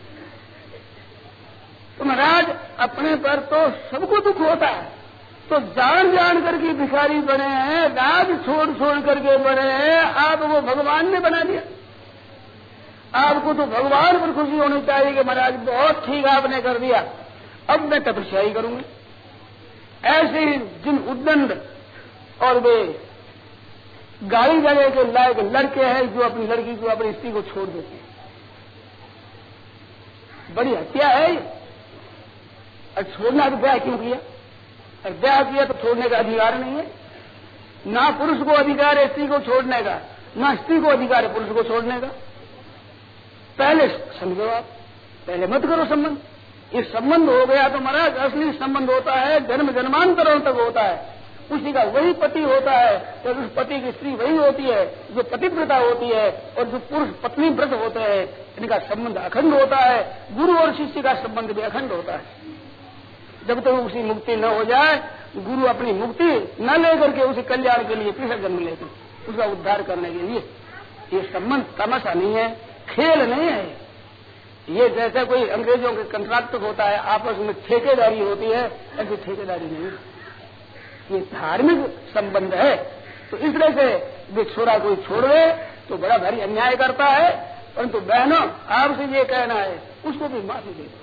Speaker 1: तो महाराज अपने पर तो सबको दुख होता है, तो जान करके भिखारी बने हैं, राज छोड़ करके बने हैं, आप वो भगवान ने बना दिया। आपको तो भगवान पर खुशी होनी चाहिए कि महाराज बहुत ठीक आपने कर दिया, अब मैं तपस्या ही करूंगी। ऐसे जिन उद्दंड और वे गाड़ी जगह के लायक लड़के हैं जो अपनी लड़की को, अपनी स्त्री को छोड़ देते हैं, बड़ी हत्या है। और छोड़ना तो ब्याह क्यों किया? और ब्याह किया तो छोड़ने का अधिकार नहीं है। ना पुरुष को अधिकार है स्त्री को छोड़ने का, ना स्त्री को अधिकार है पुरुष को छोड़ने का। पहले समझो आप, पहले मत करो संबंध। ये संबंध हो गया तो महाराज असली संबंध होता है, जन्म जन्मांतरों तक होता है, उसी का वही पति होता है। तो उस पति की स्त्री वही होती है जो पतिव्रता होती है, और जो पुरुष पत्नी व्रत होते हैं, इनका संबंध अखंड होता है। गुरु और शिष्य का संबंध भी अखंड होता है। जब तक उसी मुक्ति न हो जाए, गुरु अपनी मुक्ति न लेकर के उसे कल्याण के लिए तीसरा जन्म लेते, उसका उद्धार करने के लिए। ये संबंध तमाशा नहीं है, खेल नहीं है। ये जैसा कोई अंग्रेजों के कंट्रैक्ट होता है, आपस में ठेकेदारी होती है, ऐसी ठेकेदारी नहीं है। ये धार्मिक संबंध है। तो इस तरह से वे छोरा कोई छोड़े तो बड़ा भारी अन्याय करता है। परंतु बहनों, आपसे ये कहना है, उसको भी माफी दे दो।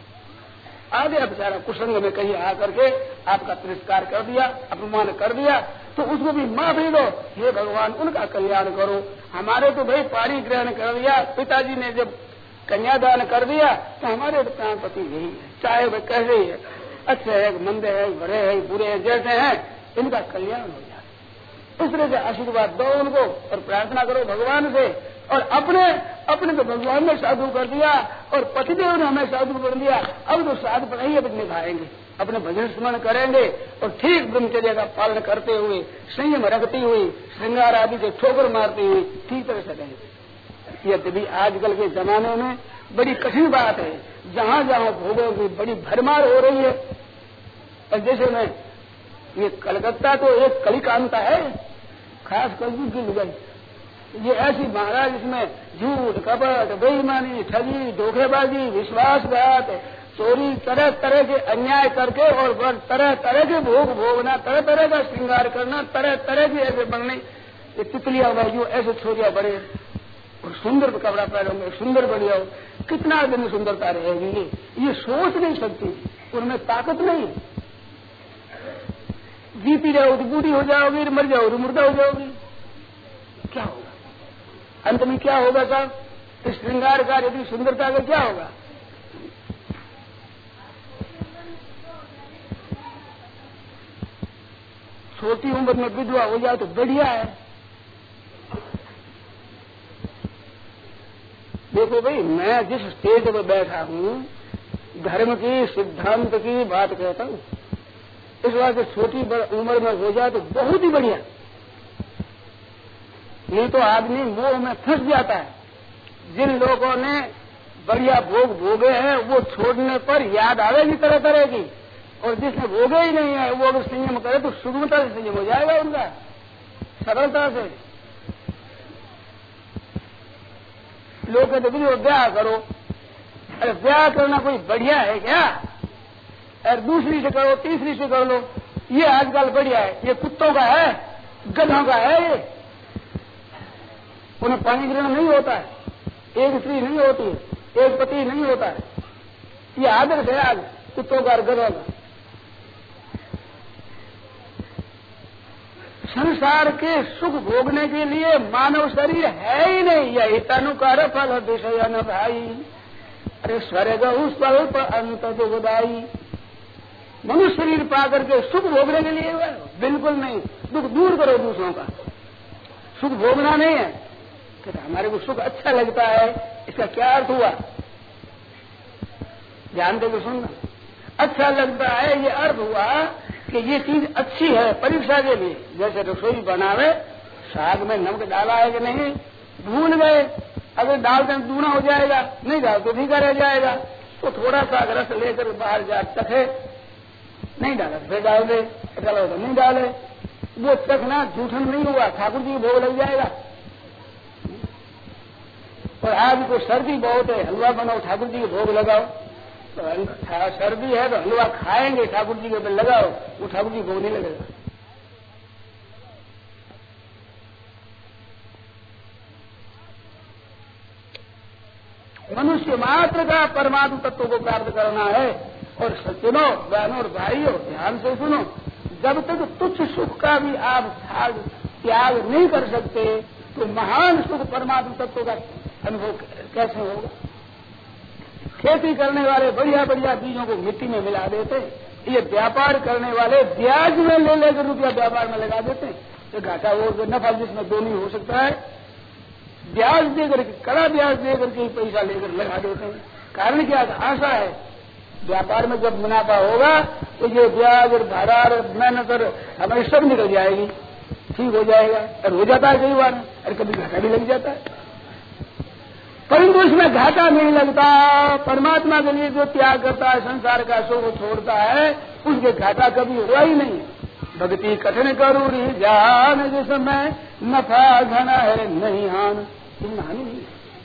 Speaker 1: आगे बेचारा कुसंग में कहीं आकर के आपका तिरस्कार कर दिया, अपमान कर दिया, तो उसको भी माफी दो। हे भगवान, उनका कल्याण करो। हमारे तो भाई पारी ग्रहण कर दिया, पिताजी ने जब कन्यादान कर दिया, तो हमारे तो प्राणपति यही है, चाहे वे कैसे ही है, अच्छे है, मंदे है, बड़े है, बुरे है, जैसे हैं, इनका कल्याण हो जाए। इस तरह से आशीर्वाद दो उनको और प्रार्थना करो भगवान से। और अपने तो भगवान ने साधु कर दिया और पतिदेव ने हमें साधु कर दिया। अब तो साधु पर ही अब निभाएंगे, अपने भजन स्मरण करेंगे और ठीक ब्रह्मचर्य का पालन करते हुए, संयम रखती हुई, श्रृंगार आदि से ठोकर मारती हुई ठीक तरह से रहेंगे। यद्यपि आजकल के जमाने में बड़ी कठिन बात है, जहाँ जहाँ भोगों की बड़ी भरमार हो रही है। और जैसे में ये कलकत्ता तो एक कलिकांता है, खास कलयुग की लुगाई। ये ऐसी महाराज, इसमें झूठ, कपट, बेईमानी, ठगी, धोखेबाजी, विश्वासघात, चोरी, तरह तरह के अन्याय करके और तरह तरह के भोग भोगना, तरह तरह का श्रृंगार करना, तरह तरह के ऐसे बनने। ये तितलियां बाजियों ऐसे छोरिया बड़े और सुंदर कपड़ा पहनोगे, सुंदर बढ़िया हो, कितना दिन सुंदरता रहेगी। ये सोच नहीं सकती, उनमें ताकत नहीं। जीती रहोगी तो बूढ़ी हो जाओगी, मर जाओगी मुर्दा हो जाओगी, क्या होगा? अंत में क्या होगा साहब? इस श्रृंगार का यदि सुंदरता का क्या होगा? छोटी उम्र में विधवा हो जाए तो बढ़िया है। देखो भाई, मैं जिस स्टेज पर बैठा हूँ, धर्म की, सिद्धांत की बात कहता हूँ। इस वास्ते छोटी उम्र में हो जाए तो बहुत ही बढ़िया। नहीं तो आदमी मोह में फंस जाता है। जिन लोगों ने बढ़िया भोग भोगे हैं, वो छोड़ने पर याद आवेगी तरह तरह की, और जिसने भोगे ही नहीं है, वो अगर संयम करे तो सुगमता से संयम हो जाएगा उनका, सरलता से। लोग कहते भी ब्याह करो। अरे ब्याह करना कोई बढ़िया है क्या? और दूसरी से करो, तीसरी से कर लो, ये आजकल बढ़िया है। ये कुत्तों का है, गधों का है। ये उन्हें पानी ग्रहण नहीं होता है, एक स्त्री नहीं होती है, एक पति नहीं होता है। ये आदर्श है आज कुत्तों का और गधों का। संसार के सुख भोगने के लिए मानव शरीर है ही नहीं। यही तनुकार फल विषय न भाई, अरे स्वर्ग उस स्वरूप अंत दुखदाई। मनुष्य शरीर पा करके सुख भोगने के लिए बिल्कुल नहीं। दुख दूर करो दूसरों का, सुख भोगना नहीं है। कहते हमारे को सुख अच्छा लगता है, इसका क्या अर्थ हुआ? ध्यान देकर सुनना। अच्छा लगता है, ये अर्थ हुआ कि ये चीज अच्छी है परीक्षा के लिए। जैसे रसोई बनावे, साग में नमक डाला है कि नहीं, भूल गए, अगर डालते हैं दूना हो जाएगा, नहीं डाल तो फीका रह जाएगा। तो थोड़ा सा रस लेकर बाहर जा चखे, नहीं डाला फिर डाल दे, डालो तो नहीं डाले, वो चखना जूठन नहीं हुआ, ठाकुर जी को भोग लग जाएगा। और आज तो सर्दी बहुत है, हलवा बनाओ ठाकुर जी के भोग लगाओ। तो सर्दी है तो हलवा खाएंगे, ठाकुर जी के लगाओ, वो ठाकुर जी भोग नहीं लगेगा। मनुष्य मात्र का परमात्म तत्व को प्राप्त करना है। और सज्जनों, बहनों और भाइयों, ध्यान से सुनो, जब तक तुच्छ सुख का भी आप त्याग नहीं कर सकते, तो महान सुख परमात्म तत्व का अनुभव कैसे होगा? खेती करने वाले बढ़िया बढ़िया बीजों को मिट्टी में मिला देते, ये व्यापार करने वाले ब्याज में ले लेकर रुपया व्यापार में लगा देते हैं। तो घाटा वो नफा जिसमें दो नहीं हो सकता है, ब्याज देकर कड़ा ब्याज देकर के पैसा लेकर लगा देते हैं। कारण क्या आशा है, व्यापार में जब मुनाफा होगा तो ये ब्याज और भाड़ा और मेहनत और हमारी सब निकल जाएगी, ठीक हो जाएगा। और हो जाता है कई बार, और कभी घाटा भी लग जाता है, परंतु उसमें घाटा नहीं लगता। परमात्मा के लिए जो त्याग करता है, संसार का सुख छोड़ता है, उसके घाटा कभी हुआ ही नहीं। भक्ति कठिन करूरी जान जिसमें नफा घना है नहीं हान, इसमें हानि नहीं,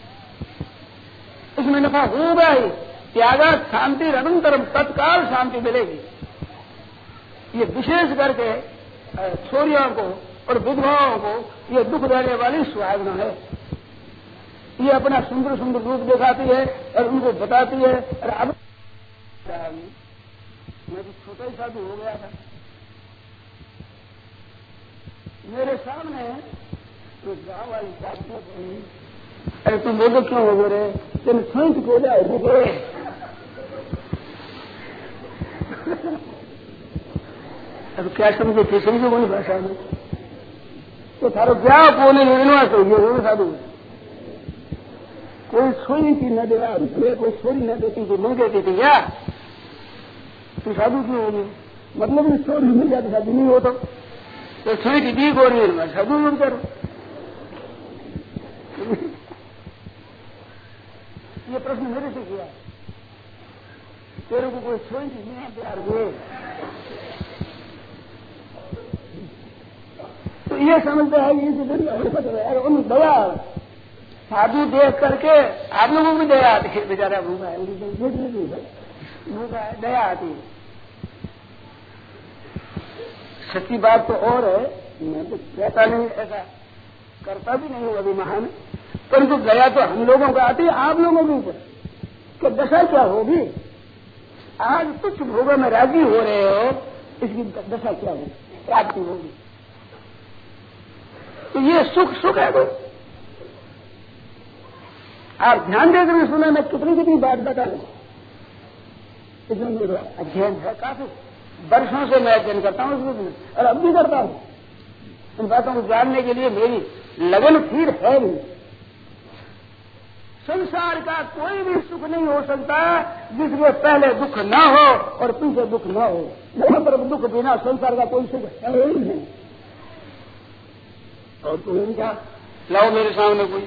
Speaker 1: इसमें नफा होगा ही। त्यागा शांति अनंतरम, तत्काल शांति मिलेगी। ये विशेष करके छोरियों को और विधवाओं को ये दुख देने वाली सुहावना है। ये अपना सुंदर सुंदर रूप दिखाती है और उनको बताती है। और अब मैं तो छोटा ही साधु हो गया था, मेरे सामने तो गाँव वाली साधु, अरे तुम बोलो क्यों हो गए, तुम छोट को जाए अब क्या समझो, फिर समझो बोली भाषा में तो थारो क्या बोले तो ये साधु कोई छोरी की न दे, कोई छोरी न देती तो मिल गई थी क्या, तो साधु क्यों होगी, मतलब नहीं छोरी मिल जाती साधु नहीं हो तो छोरी की दी हो रही है, मैं साधु यूज करो। ये प्रश्न मेरे से किया, तेरे को कोई छोरी की नहीं प्यार हुए तो ये समझते हैं ये उन दया साधु देख करके आप लोगों को भी दया आती है, बेचारा भूखा है, भूखा है, दया आती है। सच्ची बात तो और है, मैं तो कहता नहीं, ऐसा करता भी नहीं हूँ अभी महान, परंतु दया तो हम लोगों को आती है आप लोगों के ऊपर कि दशा क्या होगी। आज तुच्छ भोगों में राजी हो रहे हो, इसकी दशा क्या होगी, प्राप्ति होगी। तो ये सुख सुख है। तो आप ध्यान देकर सुने, मैं कितनी कितनी बात बता रहा हूं, इसमें मेरा अध्ययन है, काफी वर्षों से मैं अध्ययन करता हूं इसमें, और अब भी करता हूं। इन बातों को जानने के लिए मेरी लगन फिर है नहीं। संसार का कोई भी सुख नहीं हो सकता जिसमें पहले दुख न हो और पीछे दुख न हो। यहाँ पर दुख बिना संसार का कोई सुख है ही नहीं। और तुम क्या लाओ मेरे सामने कोई,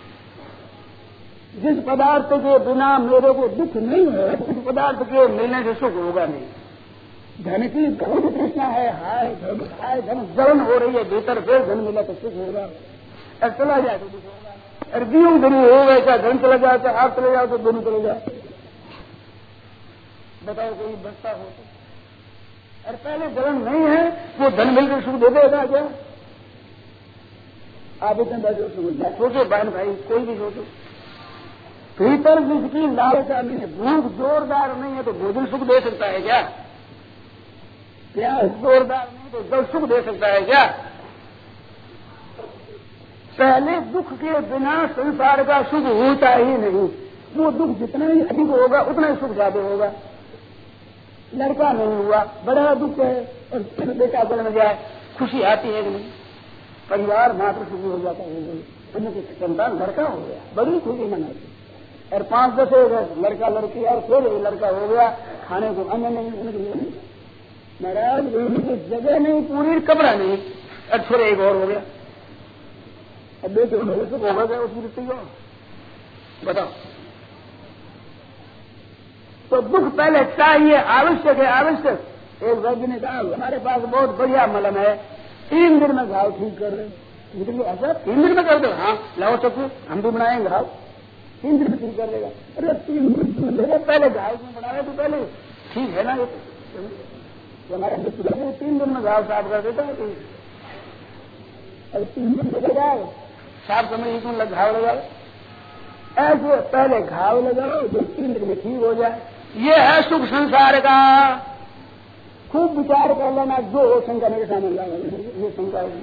Speaker 1: जिस पदार्थ के बिना मेरे को दुख नहीं है, उस पदार्थ के मिलने से सुख होगा नहीं। धन की बहुत तृष्णा है, हाय धन जलन हो रही है भीतर, फिर धन मिला तो सुख होगा, और चला जाए तो दुख होगा। और दियों धनी हो गए, चाहे धन चला जाए, चाहे आप चले जाओ, तो दोनों चले जाए। बताओ कोई बचता हो तो। और पहले जलन नहीं है, वो धन मिलकर सुख दे देगा क्या? आप इतने बैठो सोचो बहन भाई, कोई भी सोचो, भीतर जिसकी लालसा नहीं है, भूख जोरदार नहीं है तो भोजन सुख दे सकता है क्या? प्यास जोरदार नहीं तो जल सुख दे सकता है क्या? पहले दुख के बिना संसार का सुख होता ही नहीं। वो दुख जितना ही अधिक होगा उतना ही सुख ज्यादा होगा। लड़का नहीं हुआ, बड़ा दुख है, और फिर बेटा जन्म जाए, खुशी आती है कि नहीं? परिवार मात्र सुखी हो जाता है, उनकी संतान लड़का हो गया, बड़ी खुशी मनाती। और 5-10 लड़का लड़की, और फिर लड़का हो गया, खाने को अन्न नहीं, उनके लिए महाराज जगह नहीं, पूरी कपड़ा नहीं, और फिर एक और हो गया। अब बेटे सुख होगा क्या उसकी वृत्ति को? बताओ। तो दुख पहले चाहिए, आवश्यक है, आवश्यक। एक वैद्य ने कहा हमारे पास बहुत बढ़िया मलम है, 3 दिन में घाव ठीक कर रहे। ऐसा 3 दिन में कर दो? हाँ लाओ चक्कू, हम भी बनाएंगे घाव, 3 दिन में ठीक कर देगा। अरे 3 दिन पहले घाव क्यों बना रहे? तो पहले ठीक है ना, ये हमारे 3 दिन में घाव साफ कर देता है। 3 दिन में लगाओ साफ समय क्यों घाव लगाओ? ऐसे पहले घाव लगाओ जो 3 दिन में ठीक हो जाए। ये है सुख संसार का। खूब विचार कर लेना, जो हो शंका मेरे सामने लगा, ये शंका है।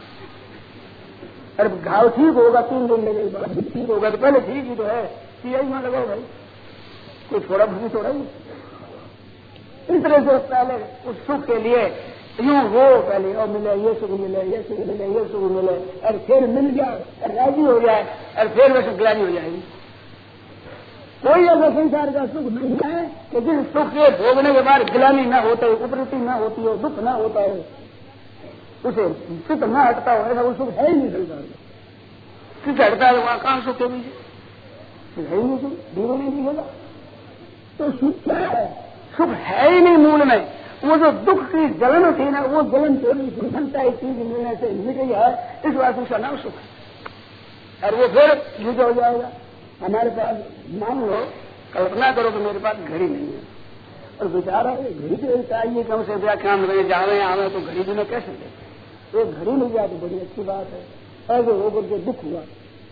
Speaker 1: अरे घाव ठीक होगा 3 दिन लगेगा, ठीक होगा तो पहले ठीक ही तो है, यही में लगाओ भाई। तो थोड़ा बहुत थोड़ा ही। इस तरह से पहले उस सुख के लिए यूं हो पहले और मिले, ये सुख मिले, ये सुख मिले, ये सुख मिले, और फिर मिल जाए और राजी हो जाए और फिर वैसे ग्लानी हो जाएगी। कोई ऐसा संसार का सुख नहीं है कि जिस सुख के भोगने के बाद गिलानी न होता है, उपरति न होती हो, दुख न होता है, उसे चित्त न हटता हो, ऐसा वो सुख है ही नहीं संसार में। चित्त हटता है वहां कहां सुख है, सुख है ही नहीं, सुख धीरे नहीं दिखेगा। तो सुख क्या है? सुख है ही नहीं मूल में। वो जो दुख की जलन थी ना, वो जलन थोड़ी प्रसन्नता एक चीज मिलने से मिल गई है, इस बात उसका नाम सुख है। और वो फिर युद्ध हो जाएगा। हमारे पास मान लो, कल्पना करो कि मेरे पास घड़ी नहीं है और बेचारा घड़ी तो चाहिए, कम से व्याख्यान में जावे आवे तो घड़ी भी मैं कैसे दे, तो घड़ी मिल जाए तो बड़ी अच्छी बात है। ऐसे हो करके दुख हुआ,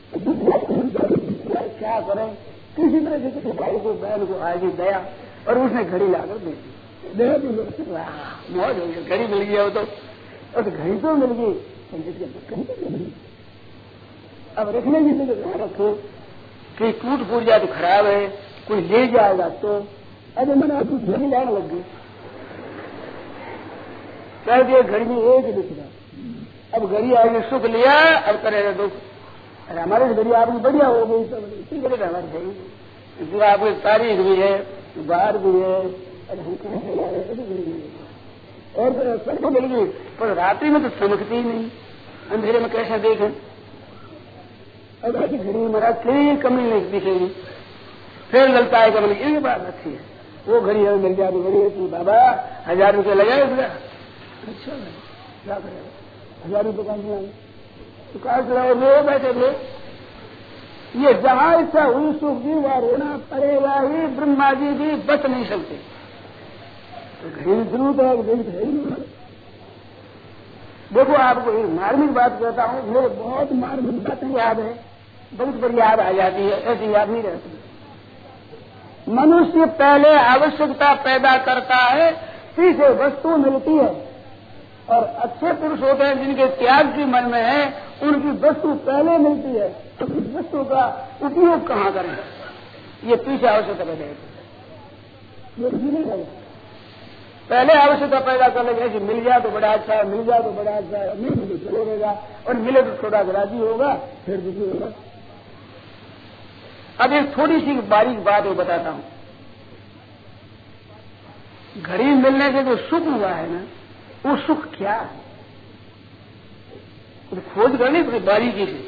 Speaker 1: क्या करें? किसी तरह से किसी भाई को बहन को आएगी दया और उसने घड़ी लाकर दे दी, मौज हो गई, घड़ी मिल गया। वो तो घड़ी तो मिल गई, अब रखने की जगह रखो, कहीं टूट फूट जाए तो खराब है, कोई ले जाएगा तो। अरे मैंने आपकी घड़ी लाने लग गई, कह दिया घड़ी में एक दुख था। अब घड़ी आगे सुख लिया, अब करेगा दुख। अरे हमारे घड़ी आपकी बढ़िया हो गई, सब इसी करेगा हमारी घड़ी, जो आपकी तारीख भी है, बाहर भी है, अरे हम और सबको मिल गई, पर रात्रि में तो चमकती ही नहीं, अंधेरे में कैसे देखें? अब ऐसी घड़ी महाराज कहीं कमी नहीं दिखेगी। फिर लगता है कमी, ये बात अच्छी है, वो घड़ी हमें मिल जाती, बड़ी अच्छी। बाबा 1000 रुपये लगाए उसका, अच्छा क्या करेगा, 1000 रुपये कहाँ से तो कहा चलाओ, लो बैठे लो। ये जहां इच्छा हुई सुख जी वह रोना पड़ेगा ही, ब्रह्मा जी भी बच नहीं सकते। तो घड़ी जरूरत है, घड़ी है ही नहीं। देखो आपको एक मार्मिक बात कहता हूँ, मेरे बहुत मार्मिक बातें याद है, बहुत बड़ी याद आ जाती है, ऐसी याद नहीं रहती। मनुष्य पहले आवश्यकता पैदा करता है, फिर से वस्तु मिलती है। और अच्छे पुरुष होते हैं जिनके त्याग की मन में है, उनकी वस्तु पहले मिलती है, तो उस वस्तु का उपयोग कहाँ करें? ये पीछे आवश्यकता पैदा है, पहले आवश्यकता पैदा कर लेगा कि मिल जाए तो बड़ा अच्छा है, मिल जाए तो बड़ा अच्छा है, नहीं मिले तो चलेगा, और मिले तो थोड़ा राजी होगा, फिर दुखी होगा। अब एक थोड़ी सी बारीक बात मैं बताता हूं। घड़ी मिलने से जो सुख हुआ है ना, वो सुख क्या है? तो खोज करनी थोड़ी बारीकी से।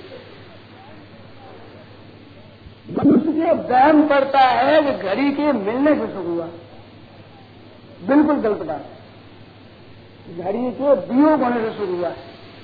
Speaker 1: मनुष्य के वहम पड़ता है कि घड़ी के मिलने से सुख हुआ, बिल्कुल गलत बात है। घड़ी के वियोग होने से सुख हुआ,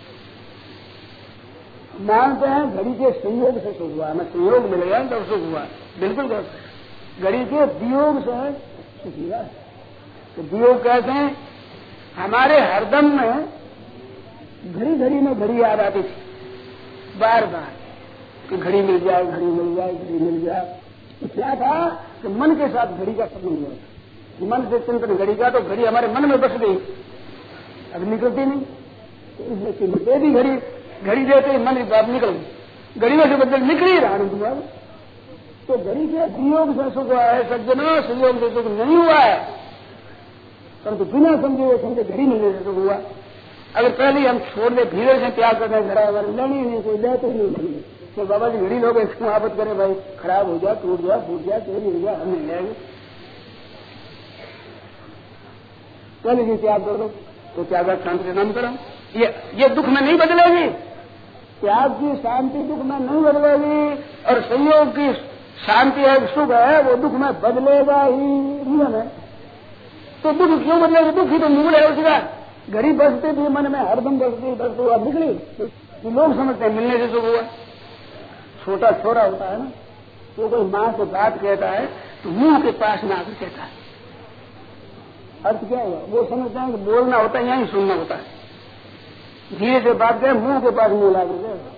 Speaker 1: मानते हैं घड़ी के संयोग से सुख हुआ, हमें संयोग मिल गया तब सुख हुआ, बिल्कुल गलत है। घड़ी के वियोग से सुख हुआ। तो वियोग कहते हैं, हमारे हरदम में घड़ी घड़ी में घड़ी याद आती थी बार बार कि घड़ी मिल जाए, घड़ी मिल जाए, घड़ी मिल जाए। तो क्या था कि मन के साथ घड़ी का संबंध हुआ, मन से चिंतन घड़ी का, तो घड़ी हमारे मन में बस गई, अब निकलती नहीं। तो इसलिए भी घड़ी देते मन की बात निकल गई, घड़ी में से बदल निकल ही रहा हुआ। तो घड़ी के वियोग से सुख हुआ है सज्जनों, संयोग से सुख नहीं हुआ है, परंतु बिना समझे घड़ी मिलने से सुख हुआ। अगर पहले हम छोड़ दे, धीरे से त्याग करने घड़ा अगर लेनी नहीं, कोई ले तो नहीं, तो बाबा जी घड़ी लोग इसकी मोहब्बत करें, भाई खराब हो जाए, टूट जाए, फूट जाए, चोरी हो जाए, हम नहीं लेंगे, पहले जी त्याग कर दो। तो त्याग शांति से नाम करो, ये दुख में नहीं बदलेगी, त्याग की शांति दुख में नहीं बदलेगी, और संयोग की शांति है, सुख है, वो दुख में बदलेगा ही नियम है। तो दुख क्यों बदलेगा? दुख ही तो मूल है उसका। घड़ी बसते भी मन में हरदम बसती अब निकली, तो लोग समझते हैं मिलने से सुख हुआ। छोटा छोरा होता है ना, तो कोई माँ से बात कहता है तो मुंह के पास में आकर कहता है, अर्थ क्या हुआ? वो समझते हैं कि बोलना होता है, यहीं सुनना होता है। धीरे से बात करें, मुंह के पास मुंह लाकर गए,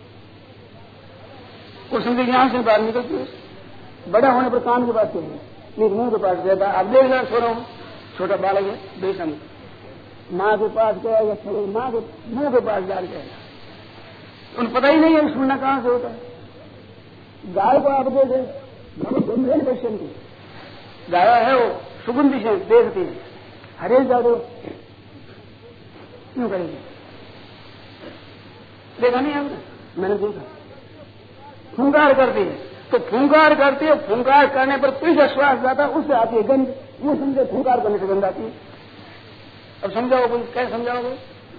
Speaker 1: वो समझे यहां से बात निकलती है। बड़ा होने पर कान के पास कहते, मुंह के पास कहता है। अब देख रहे छोरा, छोटा बालक है, बेसम, माँ के पास कहेगा, माँ के मुंह के पास डाल कहेगा, उन्हें पता ही नहीं है सुनना कहां से होता है। गाय को आप दे दे, क्वेश्चन की गाया है वो सुगंधी से देखती है, हरे जादू क्यों करेगी? देखा नहीं आपने? मैंने देखा। फुंकार करती है, तो फुंकार करती है, फुंकार करने पर कोई श्वास जाता है, उससे आती है गंध। वो समझे फुंकार करने से गंध आती है। अब समझाओ कोई, कैसे समझाओगे?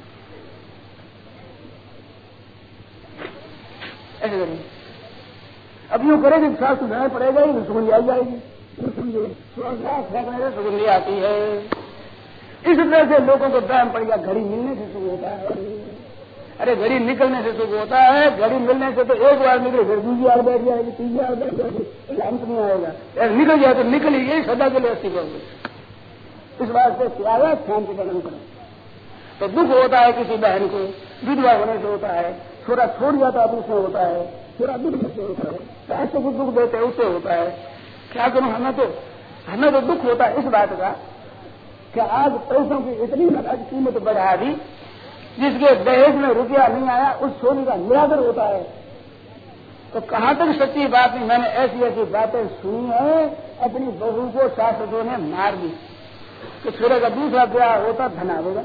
Speaker 1: ऐसे करेंगे। अब यूँ करेगी, श्वास सुधारना पड़ेगा ही, सुगंधी आ जाएगी। समझे, श्वास फेंकने से सुगंधी आती है। इस तरह से लोगों को वहम पड़ गया, घड़ी मिलने से सुख होता है। अरे घड़ी निकलने से सुख होता है, घड़ी मिलने से तो एक बार निकले, फिर दूसरी बार बैठ जाएगी, तीसरी बार बैठ जाएगी, अंत नहीं आएगा। अरे निकल जाए तो निकल ही गई, सदा के लिए अस्तित्व होगी। इस बात से त्यागा शांति का करें। तो दुख होता है किसी बहन को, विधवा होने से होता है, थोड़ा छोड़ जाता है उससे होता है, थोड़ा दुख से होता है, ऐसे कुछ दुख देते हैं उससे होता है। क्या करूं, हमें तो दुख होता है इस बात का कि आज पैसों की इतनी कीमत बढ़ा दी, जिसके दहेज में रुपया नहीं आया, उस सोने का निरादर होता है। तो कहां तक सच्ची बात नहीं। मैंने ऐसी ऐसी बातें सुनी है, अपनी बहू को सासुओं ने मार दी, तो छोरे का दूसरा ब्याह होता धना होगा।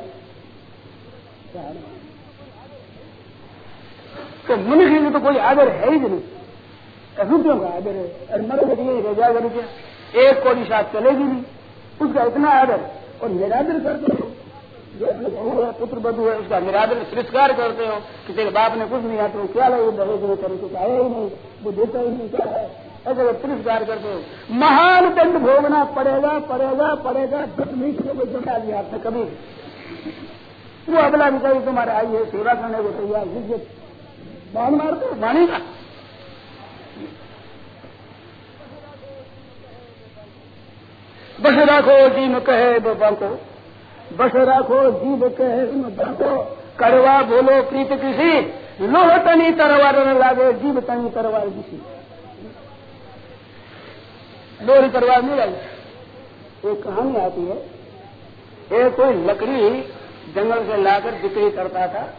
Speaker 1: तो मनुष्य में तो कोई आदर है ही नहीं, रुपयों का आदर है। और मरोगे ये रह जाएगा रुपया, एक कोड़ी साथ चलेगी नहीं, उसका इतना आदर और निरादर करते हो। जो पुत्र बधू है उसका निरादर तिरस्कार करते हो कि तेरे बाप ने कुछ नहीं आता, क्या लगे दहेज में करे, कुछ आया ही नहीं, वो देता ही नहीं, क्या है, ऐसे तिरस्कार करते हो। महान दंड भोगना पड़ेगा पड़ेगा पड़ेगा। जमा दिया आपने कभी, वो अगला विचारी तुम्हारे आई है, सेवा करने को तैयार, बाण मारते हो वाणी का। बस राखो जीव कहे बाबा को, बस राखो जीव कहे बाबा, कड़वा बोलो प्रीत किसी, लोह तनी तरवार न लागे, जीव तनी तरवार किसी। लोही तरवार नहीं लगे। एक कहानी आती है, एक कोई लकड़ी जंगल से लाकर बिक्री करता था,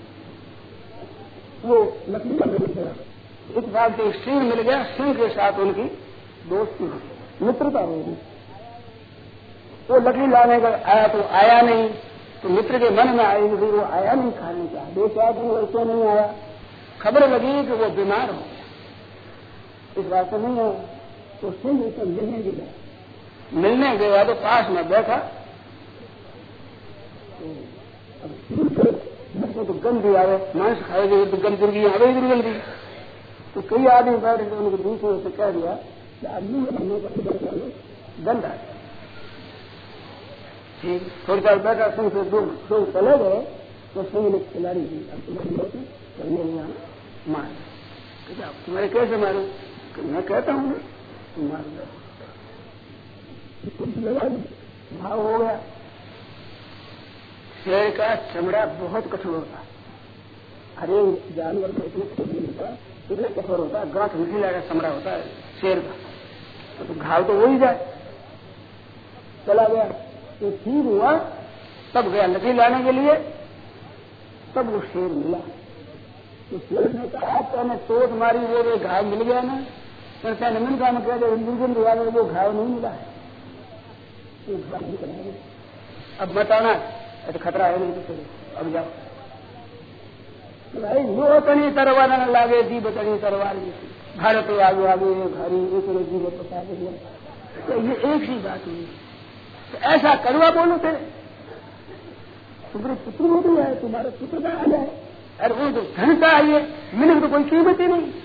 Speaker 1: वो लकड़ी का इस बात से सिंह मिल गया, सिंह के साथ उनकी दोस्ती हुई, मित्रता हुई। वो लकड़ी लाने का आया तो आया नहीं, तो मित्र के मन में आई कि वो आया नहीं खाने का, देखा कि वो ऐसे नहीं आया। खबर लगी कि वो बीमार हो गया, इस बात से नहीं आया। तो सिंह उसे मिलने गया तो पास में बैठा, तो गंध आवे, मांस खाएगी तो गंद दुर्गी आवे दुर्गंधी। तो कई आदमी बैठे थे, उनके दूसरे से कह दिया कि आदमी गंध आ गया। ठीक थोड़ी देर बैठा, सिंह से दो चले गए, तो सिंह ने खिलाड़ी दी, अब तुम्हें नहीं आना, मार तुम्हारे कैसे मारू? मैं कहता हूँ मार भाव हो गया। शेर का चमड़ा बहुत कठोर होता है, हरे जानवर को इतने कठोर होता है, गांठ नुकीला का चमड़ा होता है शेर का, तो घाव तो हो ही जाए। चला गया तो ठीक हुआ, तब गया लकड़ी लाने के लिए, तब वो शेर मिला। तो शेर ने कहा मैंने चोट मारी, वो घाव मिल गया ना, तो नमन का कह दे वो घाव नहीं मिला है, अब बताना तो खतरा है नहीं, तो अब जाओ भाई। वो तनी तरवार न लागे, जी बतनी तरवार घर पे आगे आगे घरी एक जी बता दिया, तो ये एक ही बात हुई। तो ऐसा करवा बोलो तेरे तुम्हारे पुत्र हो भी है, तुम्हारे पुत्र का आ जाए, अरे वो तो धन का आइए, मिले तो कोई कीमत ही नहीं।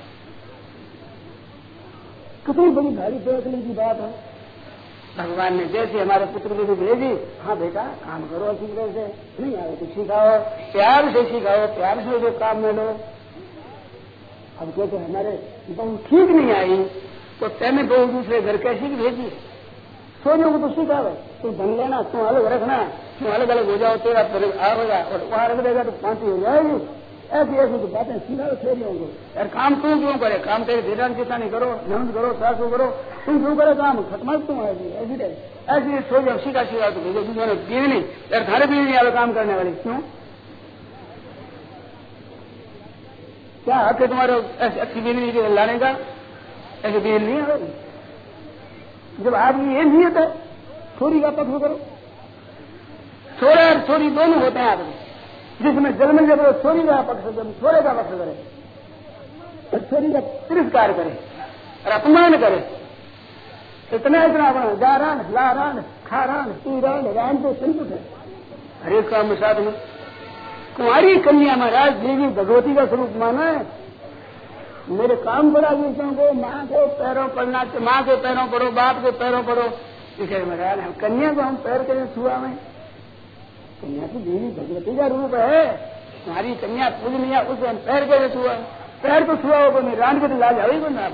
Speaker 1: कितनी बड़ी भारी बेअकली की बात है। भगवान ने जैसे हमारे पुत्र को भी भेजी, हाँ बेटा काम करो अच्छी तरह से, नहीं आए तो सिखाओ, प्यार से सिखाओ, प्यार से जो काम में लो। अब कहते हमारे बहू ठीक नहीं आई, तो तेने बहू दूसरे घर कैसी की भेजी? सोचो को तो सिखाओ, तुम धन लेना, तुम अलग रखना, तुम अलग अलग हो जाओ, तेरा आएगा और वहां रख देगा तो फांसी हो जाएगी। ऐसी ऐसी तो बातें सिखाओ छोड़ियों को। यार काम तू क्यों करे? काम तेरे धीरान किसानी करो, नंद करो, सासू करो, तुम क्यों करे काम? खत्म तुम ऐसी ऐसी सोच सीखा सीखा तो भेजो। दूसरों ने बीवी नहीं, यार थारे बीवी नहीं आवे काम करने वाली, क्यों? क्या हक है तुम्हारे अच्छी बीवी लाने का? ऐसी बीवी नहीं आवेगी। जब आपकी ये नियत है छोरी का पक्ष करो। छोरा और छोरी दोनों होते हैं आदमी, जिसमें जन्म जब छोरी का पक्ष जब छोरे का पक्ष करे तो छोरी का तिरस्कार करे और अपमान करे, इतना अपना गारान लारान खारान पीरान रान तो संतुष्ट है हर एक काम में साथ में। कुंवारी कन्या महाराज देवी भगवती का स्वरूप माना है। मेरे काम पड़ा विषयों को माँ को पैरों पड़ना, माँ के पैरों पड़ो, बाप के पैरों पड़ो। इसे महाराज हम कन्या को हम पैर के छुआ में, कन्या की देवी भगवती का रूप है, हमारी कन्या पूजनीय, उसे हम पैर के छुआ, पैर तो छुआ होगा नहीं, रान के तो लाज आई को ना।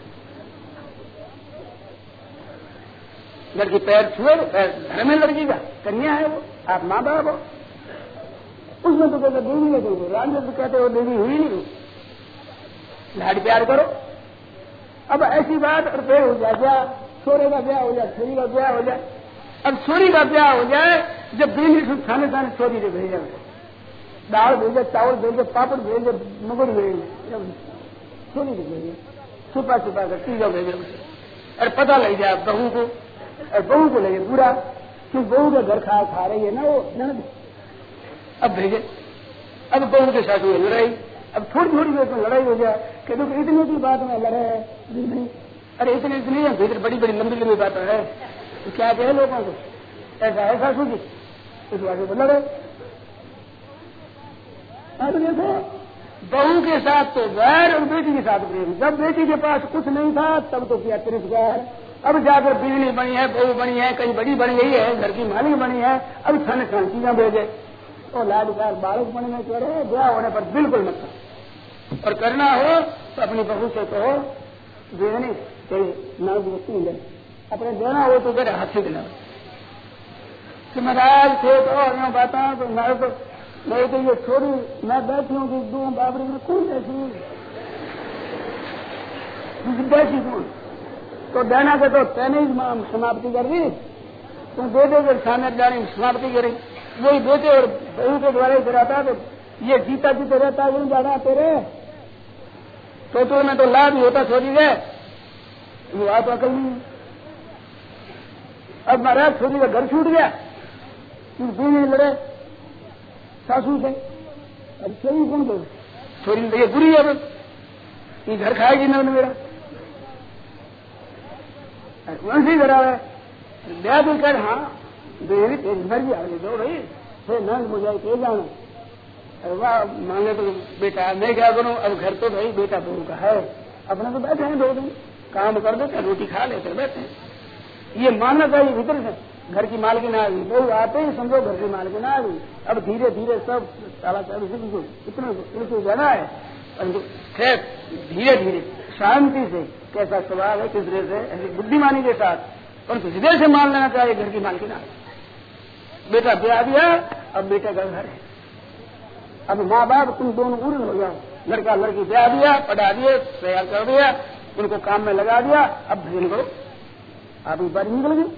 Speaker 1: लड़की पैर छुए तो पैर घर में लड़की का, कन्या है वो, आप माँ बाप हो। उसमें तो कहते देवी है, देखो रान तो कहते हो देवी हुई नहीं, लाड प्यार करो। अब ऐसी बात और फिर हो जाए क्या, छोरे का ब्याह हो जाए, छोरी का ब्याह हो जाए। अब छोरी का ब्याह हो जाए, जब बेनी खाने खाने छोरी से भेजे, दाल भेजे, चावल भेजे, पापड़ भेजे, मगुर भेजे, छोरी से भेजे, छुपा छुपा कर चीजों भेजे उसे, और पता लग जाए बहू को, और बहू को लगे बुरा कि बहू का घर खा रही है ना वो ननद। अब भेजे, अब बहू के साथ हुए लड़ाई, अब थोड़ी थोड़ी देर में लड़ाई हो जाए कि तो इतनी की बात में लड़े है, अरे इतनी भीतर बड़ी बड़ी लंबी लंबी बातें है, तो क्या कहे लोगों को, ऐसा है सासू जी, इस बात को लड़े। अब देखो बहू के साथ तो वैर और बेटी के साथ प्रेम। जब बेटी के पास कुछ नहीं था तब तो किया तिरस्कार, अब जाकर बिजली बनी है, बहू बनी है, कहीं बड़ी बन गई है, घर की मालिक बनी है, अब खाने खान चीजें भेजे और लाडकार बालक बनने में चढ़े, ब्याह होने पर बिल्कुल मत करो। और करना हो तो अपनी बहू से कहो देने ना ले, अपने देना हो तो मेरे हाथ से दिला कि महाराज थे तो और बात तो मैं तो ये छोड़ी मैं बैठी हूँ कि दो बाबरी में कौन बैठी कौन तो देना के तो तेने ही समाप्ति कर दी, तुम बेटे के सामने जाने समाप्ति करी, वही बेटे और बहू के द्वारा ही कराता, तो ये जीता जीते रहता है ज्यादा तेरे तो में तो लाभ ही होता छोड़ी गए, वो आप अकल नहीं। अब महाराज छोरी का घर छूट गया, नहीं लड़े सासू से, अब छोरी कौन दो, छोरी तो ये बुरी है, अब ये घर खाएगी ना मेरा, वैसे ही करा है ब्याह भी कर। हाँ देवी तेज भर भी आगे दो भाई, फिर नंद मुझे के जाना, वाह मांगे तो बेटा मैं क्या करूं, अब घर तो भाई बेटा बहू का है, अपने तो बैठे हैं 2 दिन काम कर देते, रोटी खा लेते बैठे हैं। ये मानना चाहिए भीतर से, घर की मालकिन आ गई, बहू आते ही समझो घर की मालकिन आ गई। अब धीरे धीरे सब साला इतना जगह है, खैर धीरे धीरे शांति से, कैसा सवाल है किस तरह से ऐसी बुद्धिमानी के साथ, परंतु हृदय से मान लेना चाहिए घर की मालकिन आ गई, बेटा ब्याह दिया, अब बेटे का घर है, अब माँ बाप तुम दोनों उड़ हो जाओ, लड़का लड़की ब्याह दिया, पढ़ा दिए, तैयार कर दिया, उनको काम में लगा दिया, अब भजन करो, आप एक बार निकल गए,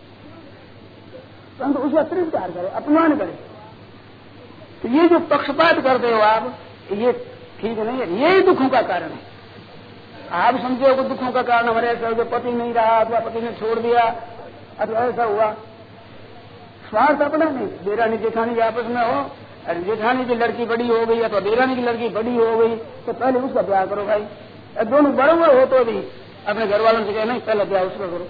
Speaker 1: परंतु उसका तिरस्कार करे, अपमान करे। तो ये जो पक्षपात करते हो आप, ये ठीक नहीं है, यही दुखों का कारण है। आप समझे हो दुखों का कारण हमारे ऐसा जो पति नहीं रहा, अथवा पति ने छोड़ दिया, अथवा ऐसा हुआ, स्वार्थ अपना नहीं, देरानी जेठानी के आपस में हो, अरे जेठानी की लड़की बड़ी हो गई अथवा देरानी की लड़की बड़ी हो गई तो पहले उसका ब्याह करो भाई, दोनों बड़े हुए हो तो भी अपने घर वालों से कहे नहीं पहले ब्याह उसका करो,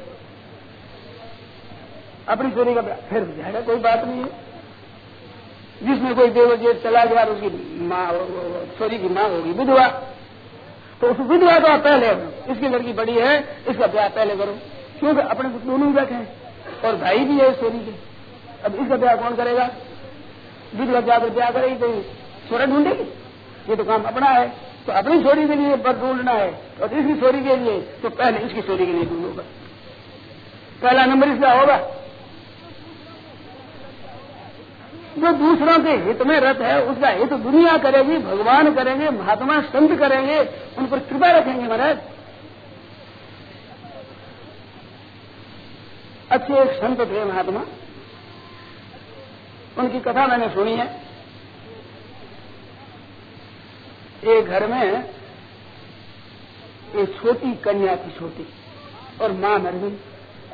Speaker 1: अपनी छोरी का ब्याह फिर जाएगा, कोई बात नहीं है। जिसमें कोई देवजेठ चला गया उसकी माँ, छोरी की माँ होगी विधवा, तो उस विधवा का पहले, इसकी लड़की बड़ी है इसका ब्याह पहले करो, क्योंकि अपने तो दोनों ही बैठे हैं और भाई भी है इस छोरी के, अब इसका ब्याह कौन करेगा, विधवा जाकर ब्याह करेगी तो छोरा ढूंढेगी, ये तो काम अपना है, तो अपनी छोरी के लिए पर ढूंढना है और इसकी छोरी के लिए तो पहले इसकी छोरी के लिए ढूंढोगा, पहला नंबर इसका होगा। जो दूसरों के हित में रत है उसका हित दुनिया करेगी, भगवान करेंगे, महात्मा संत करेंगे, उन पर कृपा रखेंगे महाराज। अच्छे एक संत थे महात्मा, उनकी कथा मैंने सुनी है। एक घर में एक छोटी कन्या थी, छोटी, और मां मर गई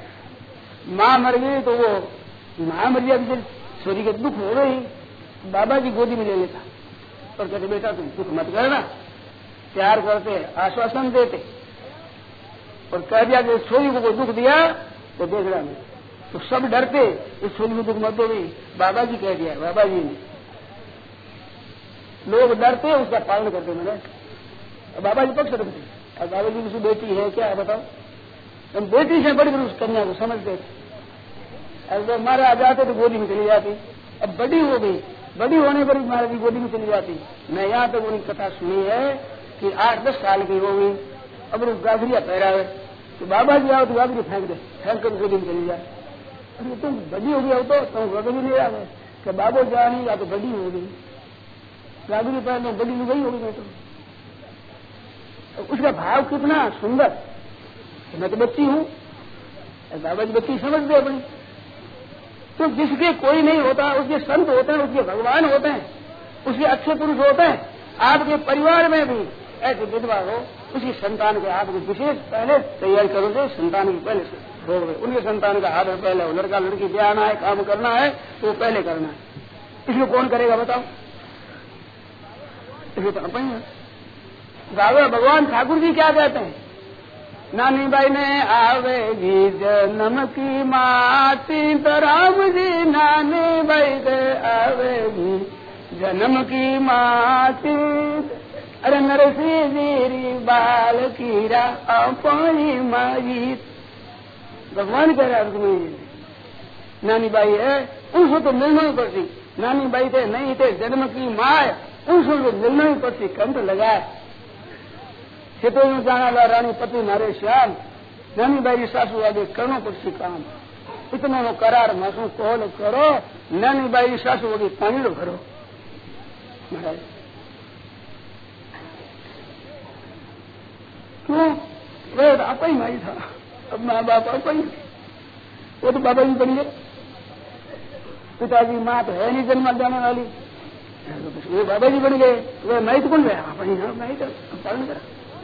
Speaker 1: माँ मर गई तो वो माँ मर जाती, छोरी के दुख हो गई, बाबा जी गोदी में ले लेता और कहते बेटा तुम दुख मत करना, प्यार करते, आश्वासन देते और कह दिया कि छोरी को दुख दिया तो देख रहा नहीं, तो सब डरते इस छोरी को दुख मत दो गई, बाबा जी कह दिया, बाबा जी ने, लोग डरते उसका पालन करते मैंने, बाबा जी पक्ष रखते। और बाबा जी की बेटी है क्या है बताओ, हम बेटी से बड़ी उस कन्या को समझते थे, अगर हमारे आ जाते तो गोदी में चली जाती, अब बड़ी हो गई, बड़ी होने पर महाराज जी गोदी में चली जाती। मैं यहाँ तक उनकी कथा सुनी है कि 8-10 साल की हो गई, अब वो गागरिया पहरावे तो बाबा जी आओ तो गागरी फेंक दे, फेंक कर गोदी में चली जाए, अरे तुम बड़ी हो गई हो तो तुम गागरी नहीं आ गए कि बाबो जानी या तो बड़ी हो गई, गागरी पहले बड़ी हो गई होगी तो उसका भाव कितना सुंदर, मैं तो बच्ची हूँ, बाबा जी बच्ची समझते अपनी। तो जिसके कोई नहीं होता उसके संत होते हैं, उसके भगवान होते हैं, उसके अच्छे पुरुष होते हैं। आपके परिवार में भी ऐसे विधवा हो, उसकी संतान के आपको विशेष पहले तैयारी करोगे, संतान की पहले हो गए, उनके संतान का आदर पहले हो, लड़का लड़की ब्याहना है, काम करना है तो पहले करना है, इसलिए कौन करेगा बताओ, इसलिए तो अपन है। भगवान ठाकुर जी क्या कहते हैं, नानी बाई ने आवेगी जन्म की माटी, तो राम जी नानी बाई ने आवेगी जन्म की माटी, अरे नरसी जी बाल कीरा अपनी माई, भगवान कह रहा है नानी बाई है उनको तो मिलना ही पड़ती, नानी बाई थे नहीं थे जन्म की माँ उनको तो मिलना ही पड़ती, कंठ लगाए खेतों में जाना ला रानी पति नारे श्याम, नानी बाई सासू आगे करनो पड़ती काम, इतना नो करार मासू कोल करो, नानी बाई सासू आगे पानी लो करो महाराज, क्यों वो आपा ही माई था, अब माँ बाप आपा ही, वो तो बाबा जी बन गए, पिताजी माँ तो है नहीं जन्म जाने वाली, वो बाबा जी बन गए, वह मैं तो बन गया आपा ही, मैं तो पालन करा।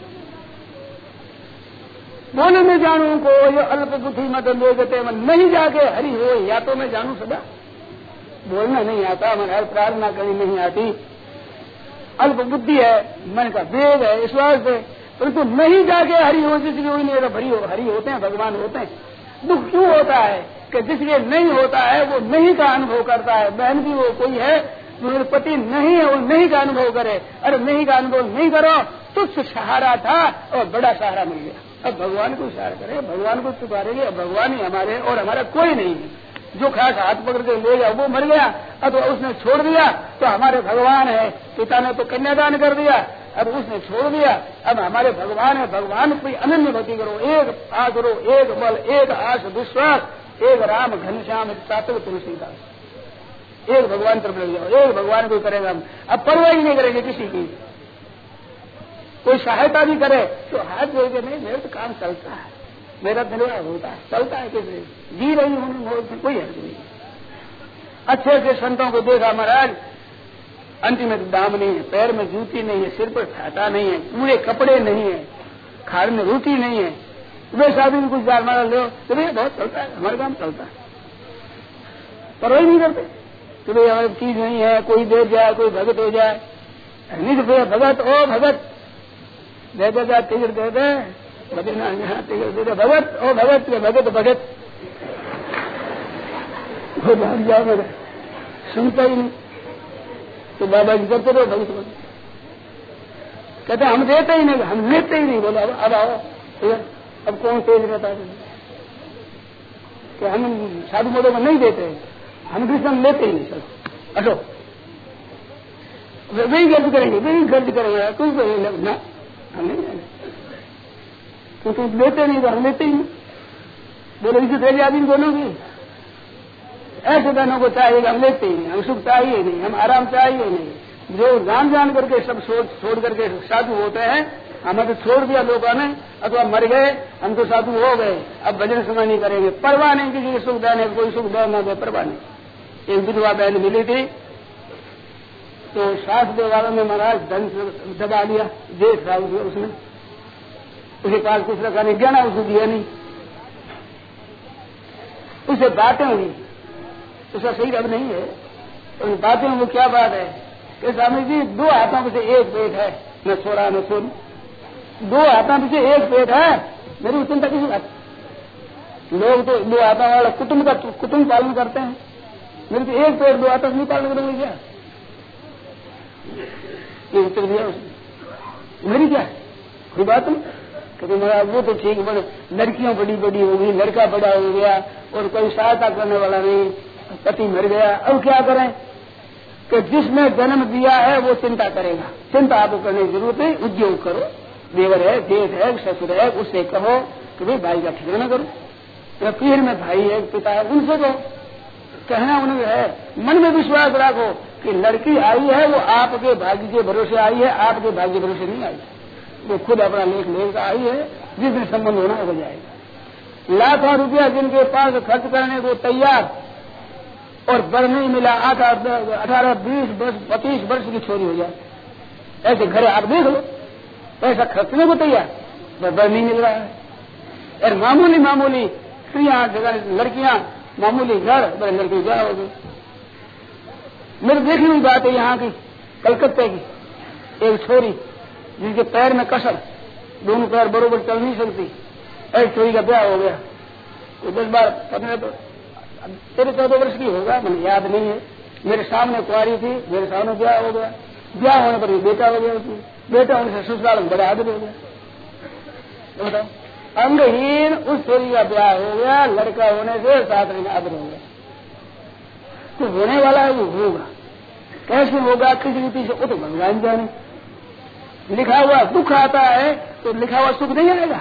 Speaker 1: बोले मैं जानू को ये अल्प बुद्धि मत ले गते, मैं नहीं जाके हरि हो, या तो मैं जानू सदा, बोलना नहीं आता, मैं प्रार्थना करनी नहीं आती, अल्प बुद्धि है, मन का वेग है, विश्वास है, परंतु नहीं जाके हरि हो, जिसके हुई नहीं तो हरि होते हैं, भगवान होते हैं। दुख क्यों होता है कि जिसके नहीं होता है वो नहीं का अनुभव करता है। बहन भी वो कोई है मेरे पति नहीं है, वो नहीं का अनुभव करे, अरे नहीं का अनुभव नहीं करो, तुच्छ सहारा था और बड़ा सहारा मिल गया, अब भगवान को सहारा करे, भगवान को पुकारेंगे, अब भगवान ही हमारे और हमारा कोई नहीं है। जो खास हाथ पकड़ के ले गया वो मर गया, अब उसने छोड़ दिया तो हमारे भगवान है, पिता ने तो कन्यादान कर दिया, अब उसने छोड़ दिया, अब हमारे भगवान है, भगवान की अनन्य भक्ति करो, एक आस करो, एक बल, एक आस विश्वास, एक राम घनश्याम सात्विक तुलसीदास, एक भगवान तरफ लग जाओ, एक भगवान को करेगा हम, अब परवाह ही नहीं करेंगे किसी की, कोई सहायता भी करे तो हाथ जोड़ के नहीं, मेरा तो काम चलता है, मेरा निर्वाह होता है, चलता है, किसी जी रही हूँ मौत में कोई हर्ज नहीं। अच्छे अच्छे संतों को देखा महाराज, अंतिम में दाम नहीं है, पैर में जूती नहीं है, सिर पर छाता नहीं है, पूरे कपड़े नहीं है, खाने में रोटी नहीं है, वे शादी में कुछ जाल मारा लो तो भैया बहुत चलता है, हमारा काम चलता है, परवाह नहीं करते कि भाई हमारी चीज नहीं है, कोई दे जाए, कोई भगत हो जाए, नहीं तो भैया भगत ओ भगत दे दे, टिकट दे दे, टिकट दे दे, भगत ओ भगत भगत भगत, वो भाग जाओ मेरा सुनता ही नहीं, तो बाबा जी करते रहो भगत भगत, कहते हम देते ही नहीं, हम लेते ही नहीं, बोला अब आओ अब कौन तेज रहता है कि हम साधु मोदों को नहीं देते, हम कृष्ण लेते ही नहीं, चलो हटो, वही गर्द करेंगे, वही गर्द करेंगे, कुछ ना हम नहीं जाने, क्योंकि लेते नहीं तो हम लेते ही नहीं, बोले इसे तेज आदमी बोलोगी, ऐसे बहनों को चाहिए हम लेते ही नहीं, हम सुख चाहिए नहीं, हम आराम चाहिए नहीं, जो जान करके सब छोड़ करके साधु होते हैं, हमें तो छोड़ दिया लोगों ने, अथवा मर गए, हम तो साधु हो गए, अब भजन समय नहीं करेंगे, परवाह नहीं किसी की सुख देने, कोई सुख दे न दे, परवाह नहीं। एक विधवा बहन मिली थी तो सास देवालों में महाराज धन दबा लिया, देश रहा उसने, उसके पास कुछ रखा नहीं, गहना उसको दिया नहीं, उसे बातें हुई, उसका सही रब नहीं है। तो बातें वो क्या बात है कि स्वामी जी 2 हाथों में से एक पेट है, न छोड़ा न छोड़ी, 2 हाथों में से एक पेट है, मेरी चिंता किसी बात। लोग तो 2 हाथों वाला कुटुंब पालन करते हैं, मेरे तो एक पेट 2 हाथों नहीं पालन करेंगे क्या? ये उत्तर दिया उसने, मेरी क्या कोई बात नहीं। कहते महाराज वो तो ठीक बने, लड़कियां बड़ी बड़ी हो गई, लड़का बड़ा हो गया और कोई सहायता करने वाला नहीं, पति मर गया, अब क्या करें? कि जिसने जन्म दिया है वो चिंता करेगा, चिंता आपको करने की जरूरत है, उद्योग करो, देवर है, जेठ है, ससुर है, उससे कहो कि भाई भाई का ठिकाना करो, या पीर में भाई है, पिता है, उनसे कहो, कहना उन्हें है। मन में विश्वास रखो कि लड़की आई है वो आपके भाग्य के भरोसे आई है, आपके भाग्य के भरोसे नहीं आई, वो खुद अपना लेख लेकर आई है, जिस दिन संबंध होना हो जाएगा। लाखों रुपया जिनके पास खर्च करने को तैयार और बर नहीं मिला, 18, 20 वर्ष 25 वर्ष की छोरी हो जाए, ऐसे घर आप देख लो, पैसा खर्चने को तैयार, बर नहीं मिल रहा है। और मामूली स्त्रियां, लड़कियां मामूली घर, बड़े लड़की क्या हो गई। मेरे देखी हुई बात है यहाँ की, कलकत्ते की एक छोरी जिनके पैर में कसर, दोनों पैर बरोबर चल नहीं सकती, एक छोरी का ब्याह हो गया, तो 10 बार 15 तो 13-14 वर्ष की होगा, मुझे याद नहीं है। मेरे सामने कुआरी थी, मेरे सामने ब्याह हो गया, ब्याह होने पर बेटा हो गया, उसकी बेटा होने से ससुराल में बड़ा आदमी हो गया। बताओ, अंगहीन उस छोरी का ब्याह हो गया, लड़का होने से साथ में आदर हो गया। तो होने वाला है वो होगा, कैसे होगा, किस रीति से, वो तो भगवान जाने। लिखा हुआ दुख आता है तो लिखा हुआ सुख नहीं आएगा।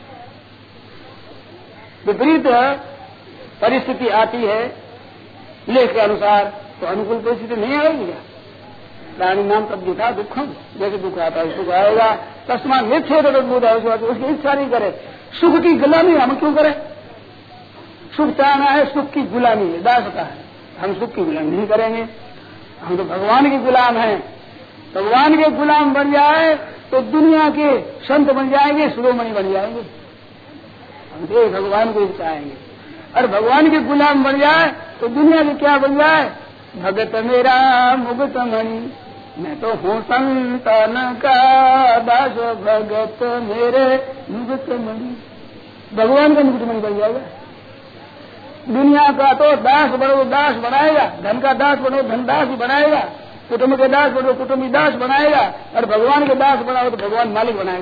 Speaker 1: विपरीत परिस्थिति आती है लेख के अनुसार तो अनुकूल परिस्थिति नहीं आएगी क्या? प्राणी नाम तब दिखा दुखम, जैसे दुख आता है सुख आएगा। तस्मात निश्चय उसकी इच्छा नहीं करे, सुख की गुलामी हम क्यों करें? सुख चाहना है, सुख की गुलामी है, दासता है, हम सुख की गुलामी नहीं करेंगे। हम तो भगवान के गुलाम हैं, भगवान के गुलाम बन जाए तो दुनिया के संत बन जाएंगे, शिरोमणि बन जाएंगे। हम तो भगवान को चाहेंगे, और भगवान के गुलाम बन जाए तो दुनिया के क्या बन जाए? भगत मेरा मुगत मणि, मैं तो हूँ संतन का दास, भगत मेरे मुगत मणि, भगवान का मुगत मणि बन जाएगा। दुनिया का तो दास बनो दास बनाएगा, धन का दास बनो धनदास ही बनाएगा, कुटुंब के दास बनो कुटुंबी दास बनाएगा, और भगवान के दास बनाओ तो भगवान मालिक बनाएगा।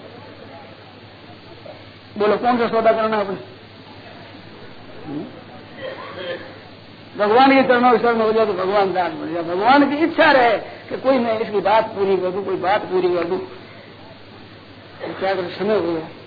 Speaker 1: बोलो कौन सा सौदा करना अपने? भगवान के चरणों में शरण हो जाए तो भगवान दास बन जाए। भगवान की इच्छा रहे कि कोई मैं इसकी बात पूरी कर दूं, कोई बात पूरी कर दूं, क्या कर समय हो गया।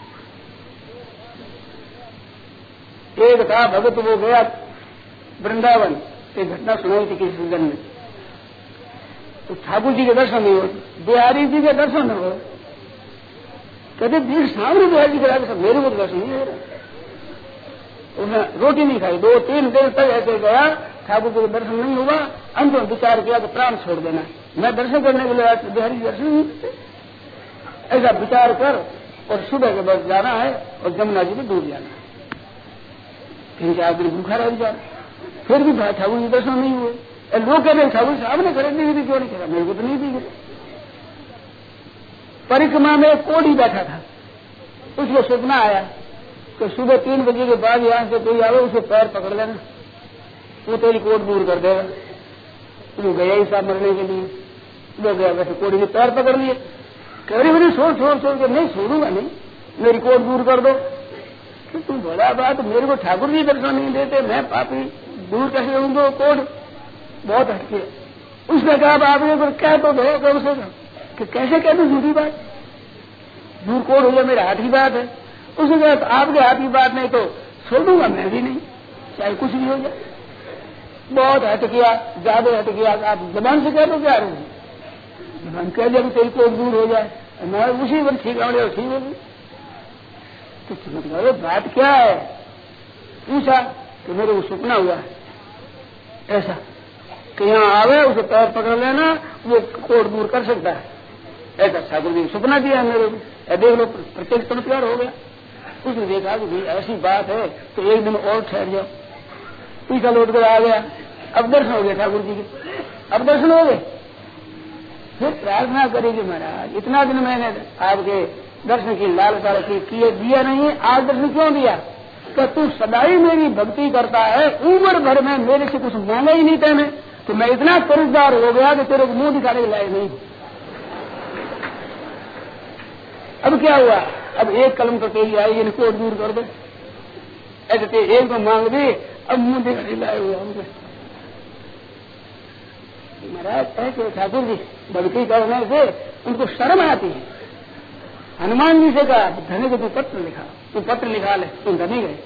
Speaker 1: एक था भगत, वो गया वृंदावन, एक घटना सुनाई थी किसी सीजन में, तो ठाकुर जी के दर्शन नहीं हो, बिहारी जी के दर्शन न हो, कहते भीड़ सामने बिहारी जी के दर्शन, मेरे को दर्शन नहीं हो रहा। उसने रोटी नहीं खाई, 2-3 दिन तक ऐसे गया, ठाकुर जी के दर्शन नहीं हुआ। अंत में विचार किया कि प्राण छोड़ देना, मैं दर्शन करने के लिए बिहारी जी दर्शन नहीं करते। ऐसा विचार कर और सुबह के बस जाना है और जमुना जी में डूब जाना है। 3-4 दिन भूखा रह जाए, फिर भी ठाकुर जी दर्शन नहीं हुए। लोग कहते ठाकुर साहब ने खरीदने की क्यों नहीं करा? मेरे को तो नहीं दी। परिक्रमा में कोढ़ी बैठा था, उसको सपना आया तो सुबह 3 बजे के बाद यहाँ से कोई आवे उसे पैर पकड़ लेना, वो तेरी कोट दूर कर देगा। वो गया ही साहब मरने के लिए, वो गया वैसे कोड़ी ने पैर पकड़ लिए, कह रही मुझे छोड़ के, नहीं छोड़ूंगा नहीं, मेरी कोट दूर कर दो। कि तुम बड़ा बात, मेरे को ठाकुर जी दर्शन नहीं देते, मैं पापी दूर कैसे होंगे कोट? बहुत हटके उसने कहा आपने को क्या तो दो उसे कि कैसे कहते झूठी बात, दूर कोट हो जाए मेरे हाथ की बात है। उसने कहा तो आपके हाथ की बात नहीं तो छोड़ दूंगा मैं भी नहीं, चाहे कुछ भी हो जाए। बहुत हट गया, ज्यादा हट गया, आप जबान से कह दो क्या जबान कह दिया तेरी कोट दूर हो जाए, मैं उसी पर ठीक होगी। तो समझ बात क्या है? पूछा कि मेरे को सपना हुआ है ऐसा कि यहाँ आवे उसे पैर पकड़ लेना, वो कोट दूर कर सकता है। ऐसा ठाकुर जी ने सपना दिया मेरे को, देख लो प्रत्येक चमत्कार हो गया। उसने देखा कि भाई ऐसी बात है तो एक दिन और ठहर जाओ। पीछा लौट कर आ गया। अब दर्शन हो गए ठाकुर जी के, अब दर्शन हो गए। फिर प्रार्थना करेगी महाराज इतना दिन मैंने आपके दर्शन की लालसा रखी, किए दिया नहीं, आज दर्शन क्यों दिया? कि तू सदाई मेरी भक्ति करता है, उम्र भर में मेरे से कुछ मांगा ही नहीं तेने, तो मैं इतना कर्जदार हो गया कि तेरे को मुंह दिखाने के लायक नहीं। अब क्या हुआ? अब एक कलम तो तेरी आई, इनको दूर कर दे, ऐसे एक तो मांग दी, अब मुंह दिखाने लायक हुआ हमसे। महाराज ऐसे ठाकुर जी भक्ति करने से उनको शर्म आती है। हनुमान जी से कहा धनी को तू पत्र लिखा, तू पत्र लिखा ले, तुम धनी गए।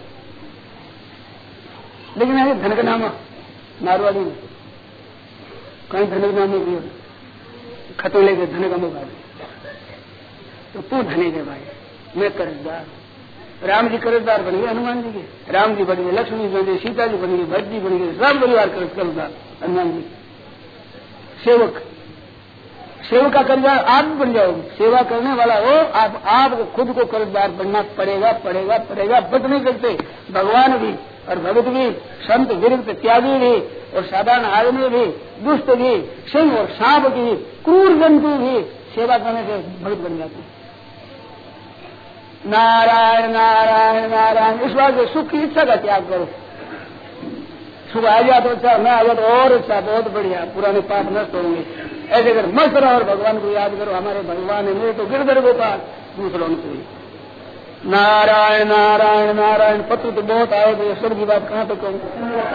Speaker 1: लेकिन ऐसे धन का नामा मारवाड़ी में कहीं धन का नाम नहीं, खतों लेके धन का मौका दे, तो तू धनी गए भाई, मैं कर्जदार। राम जी कर्जदार बन गए हनुमान जी के, राम जी बन गए, लक्ष्मी जी बन गए, सीता जी बन गई, भट्ट जी बन गए, सब परिवार कर्जदार हनुमान जी। सेवक का कर्जदार आप भी बन जाओगे, सेवा करने वाला हो आप, आपको खुद को कर्जदार बनना पड़ेगा, बच नहीं सकते। भगवान भी और भगत भी, संत विरक्त त्यागी भी और साधारण आदमी भी, दुष्ट भी, सिंह और सांप की, क्रूर जंतु भी सेवा करने से भगत बन जाते। नारायण नारायण नारायण। इस बात से सुख की इच्छा का त्याग करो। सुख आ जाए तो अच्छा, मैं आ जाए तो और अच्छा, बहुत बढ़िया, पुराने पाप नष्ट होंगे। ऐसे अगर मस्त रहो और भगवान को याद करो, हमारे भगवान है मेरे तो गिरधर गोपाल, दूसरों को। नारायण नारायण नारायण। पत्र तो बहुत आए थे, ईश्वर की बात कहाँ तक कहूँ।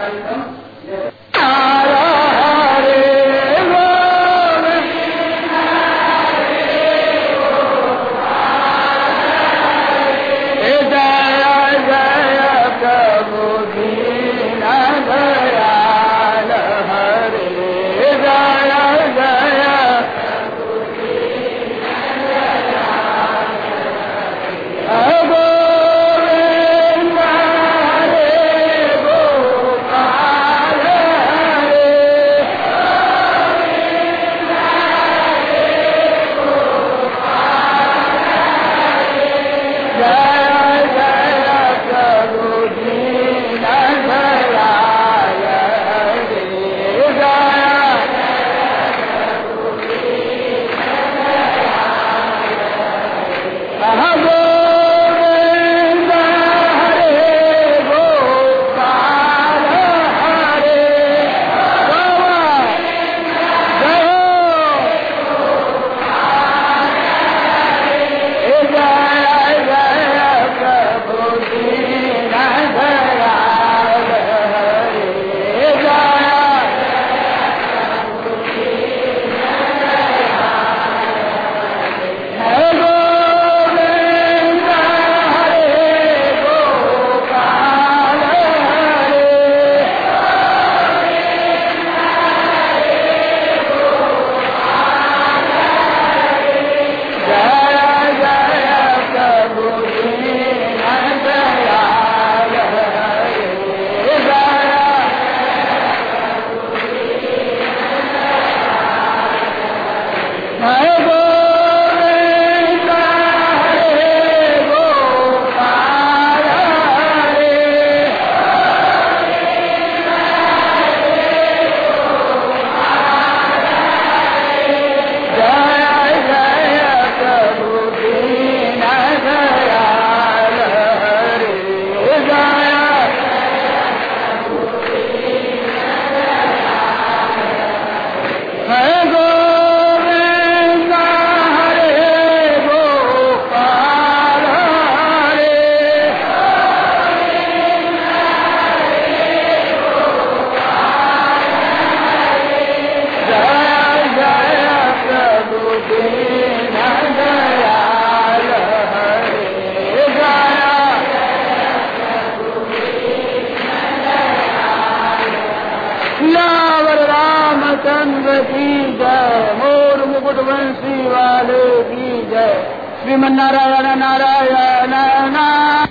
Speaker 2: श्रीमन्नारायण नारायण नारायण।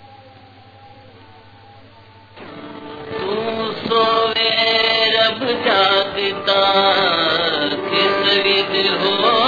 Speaker 2: तू सोवे रब जागता किस विध हो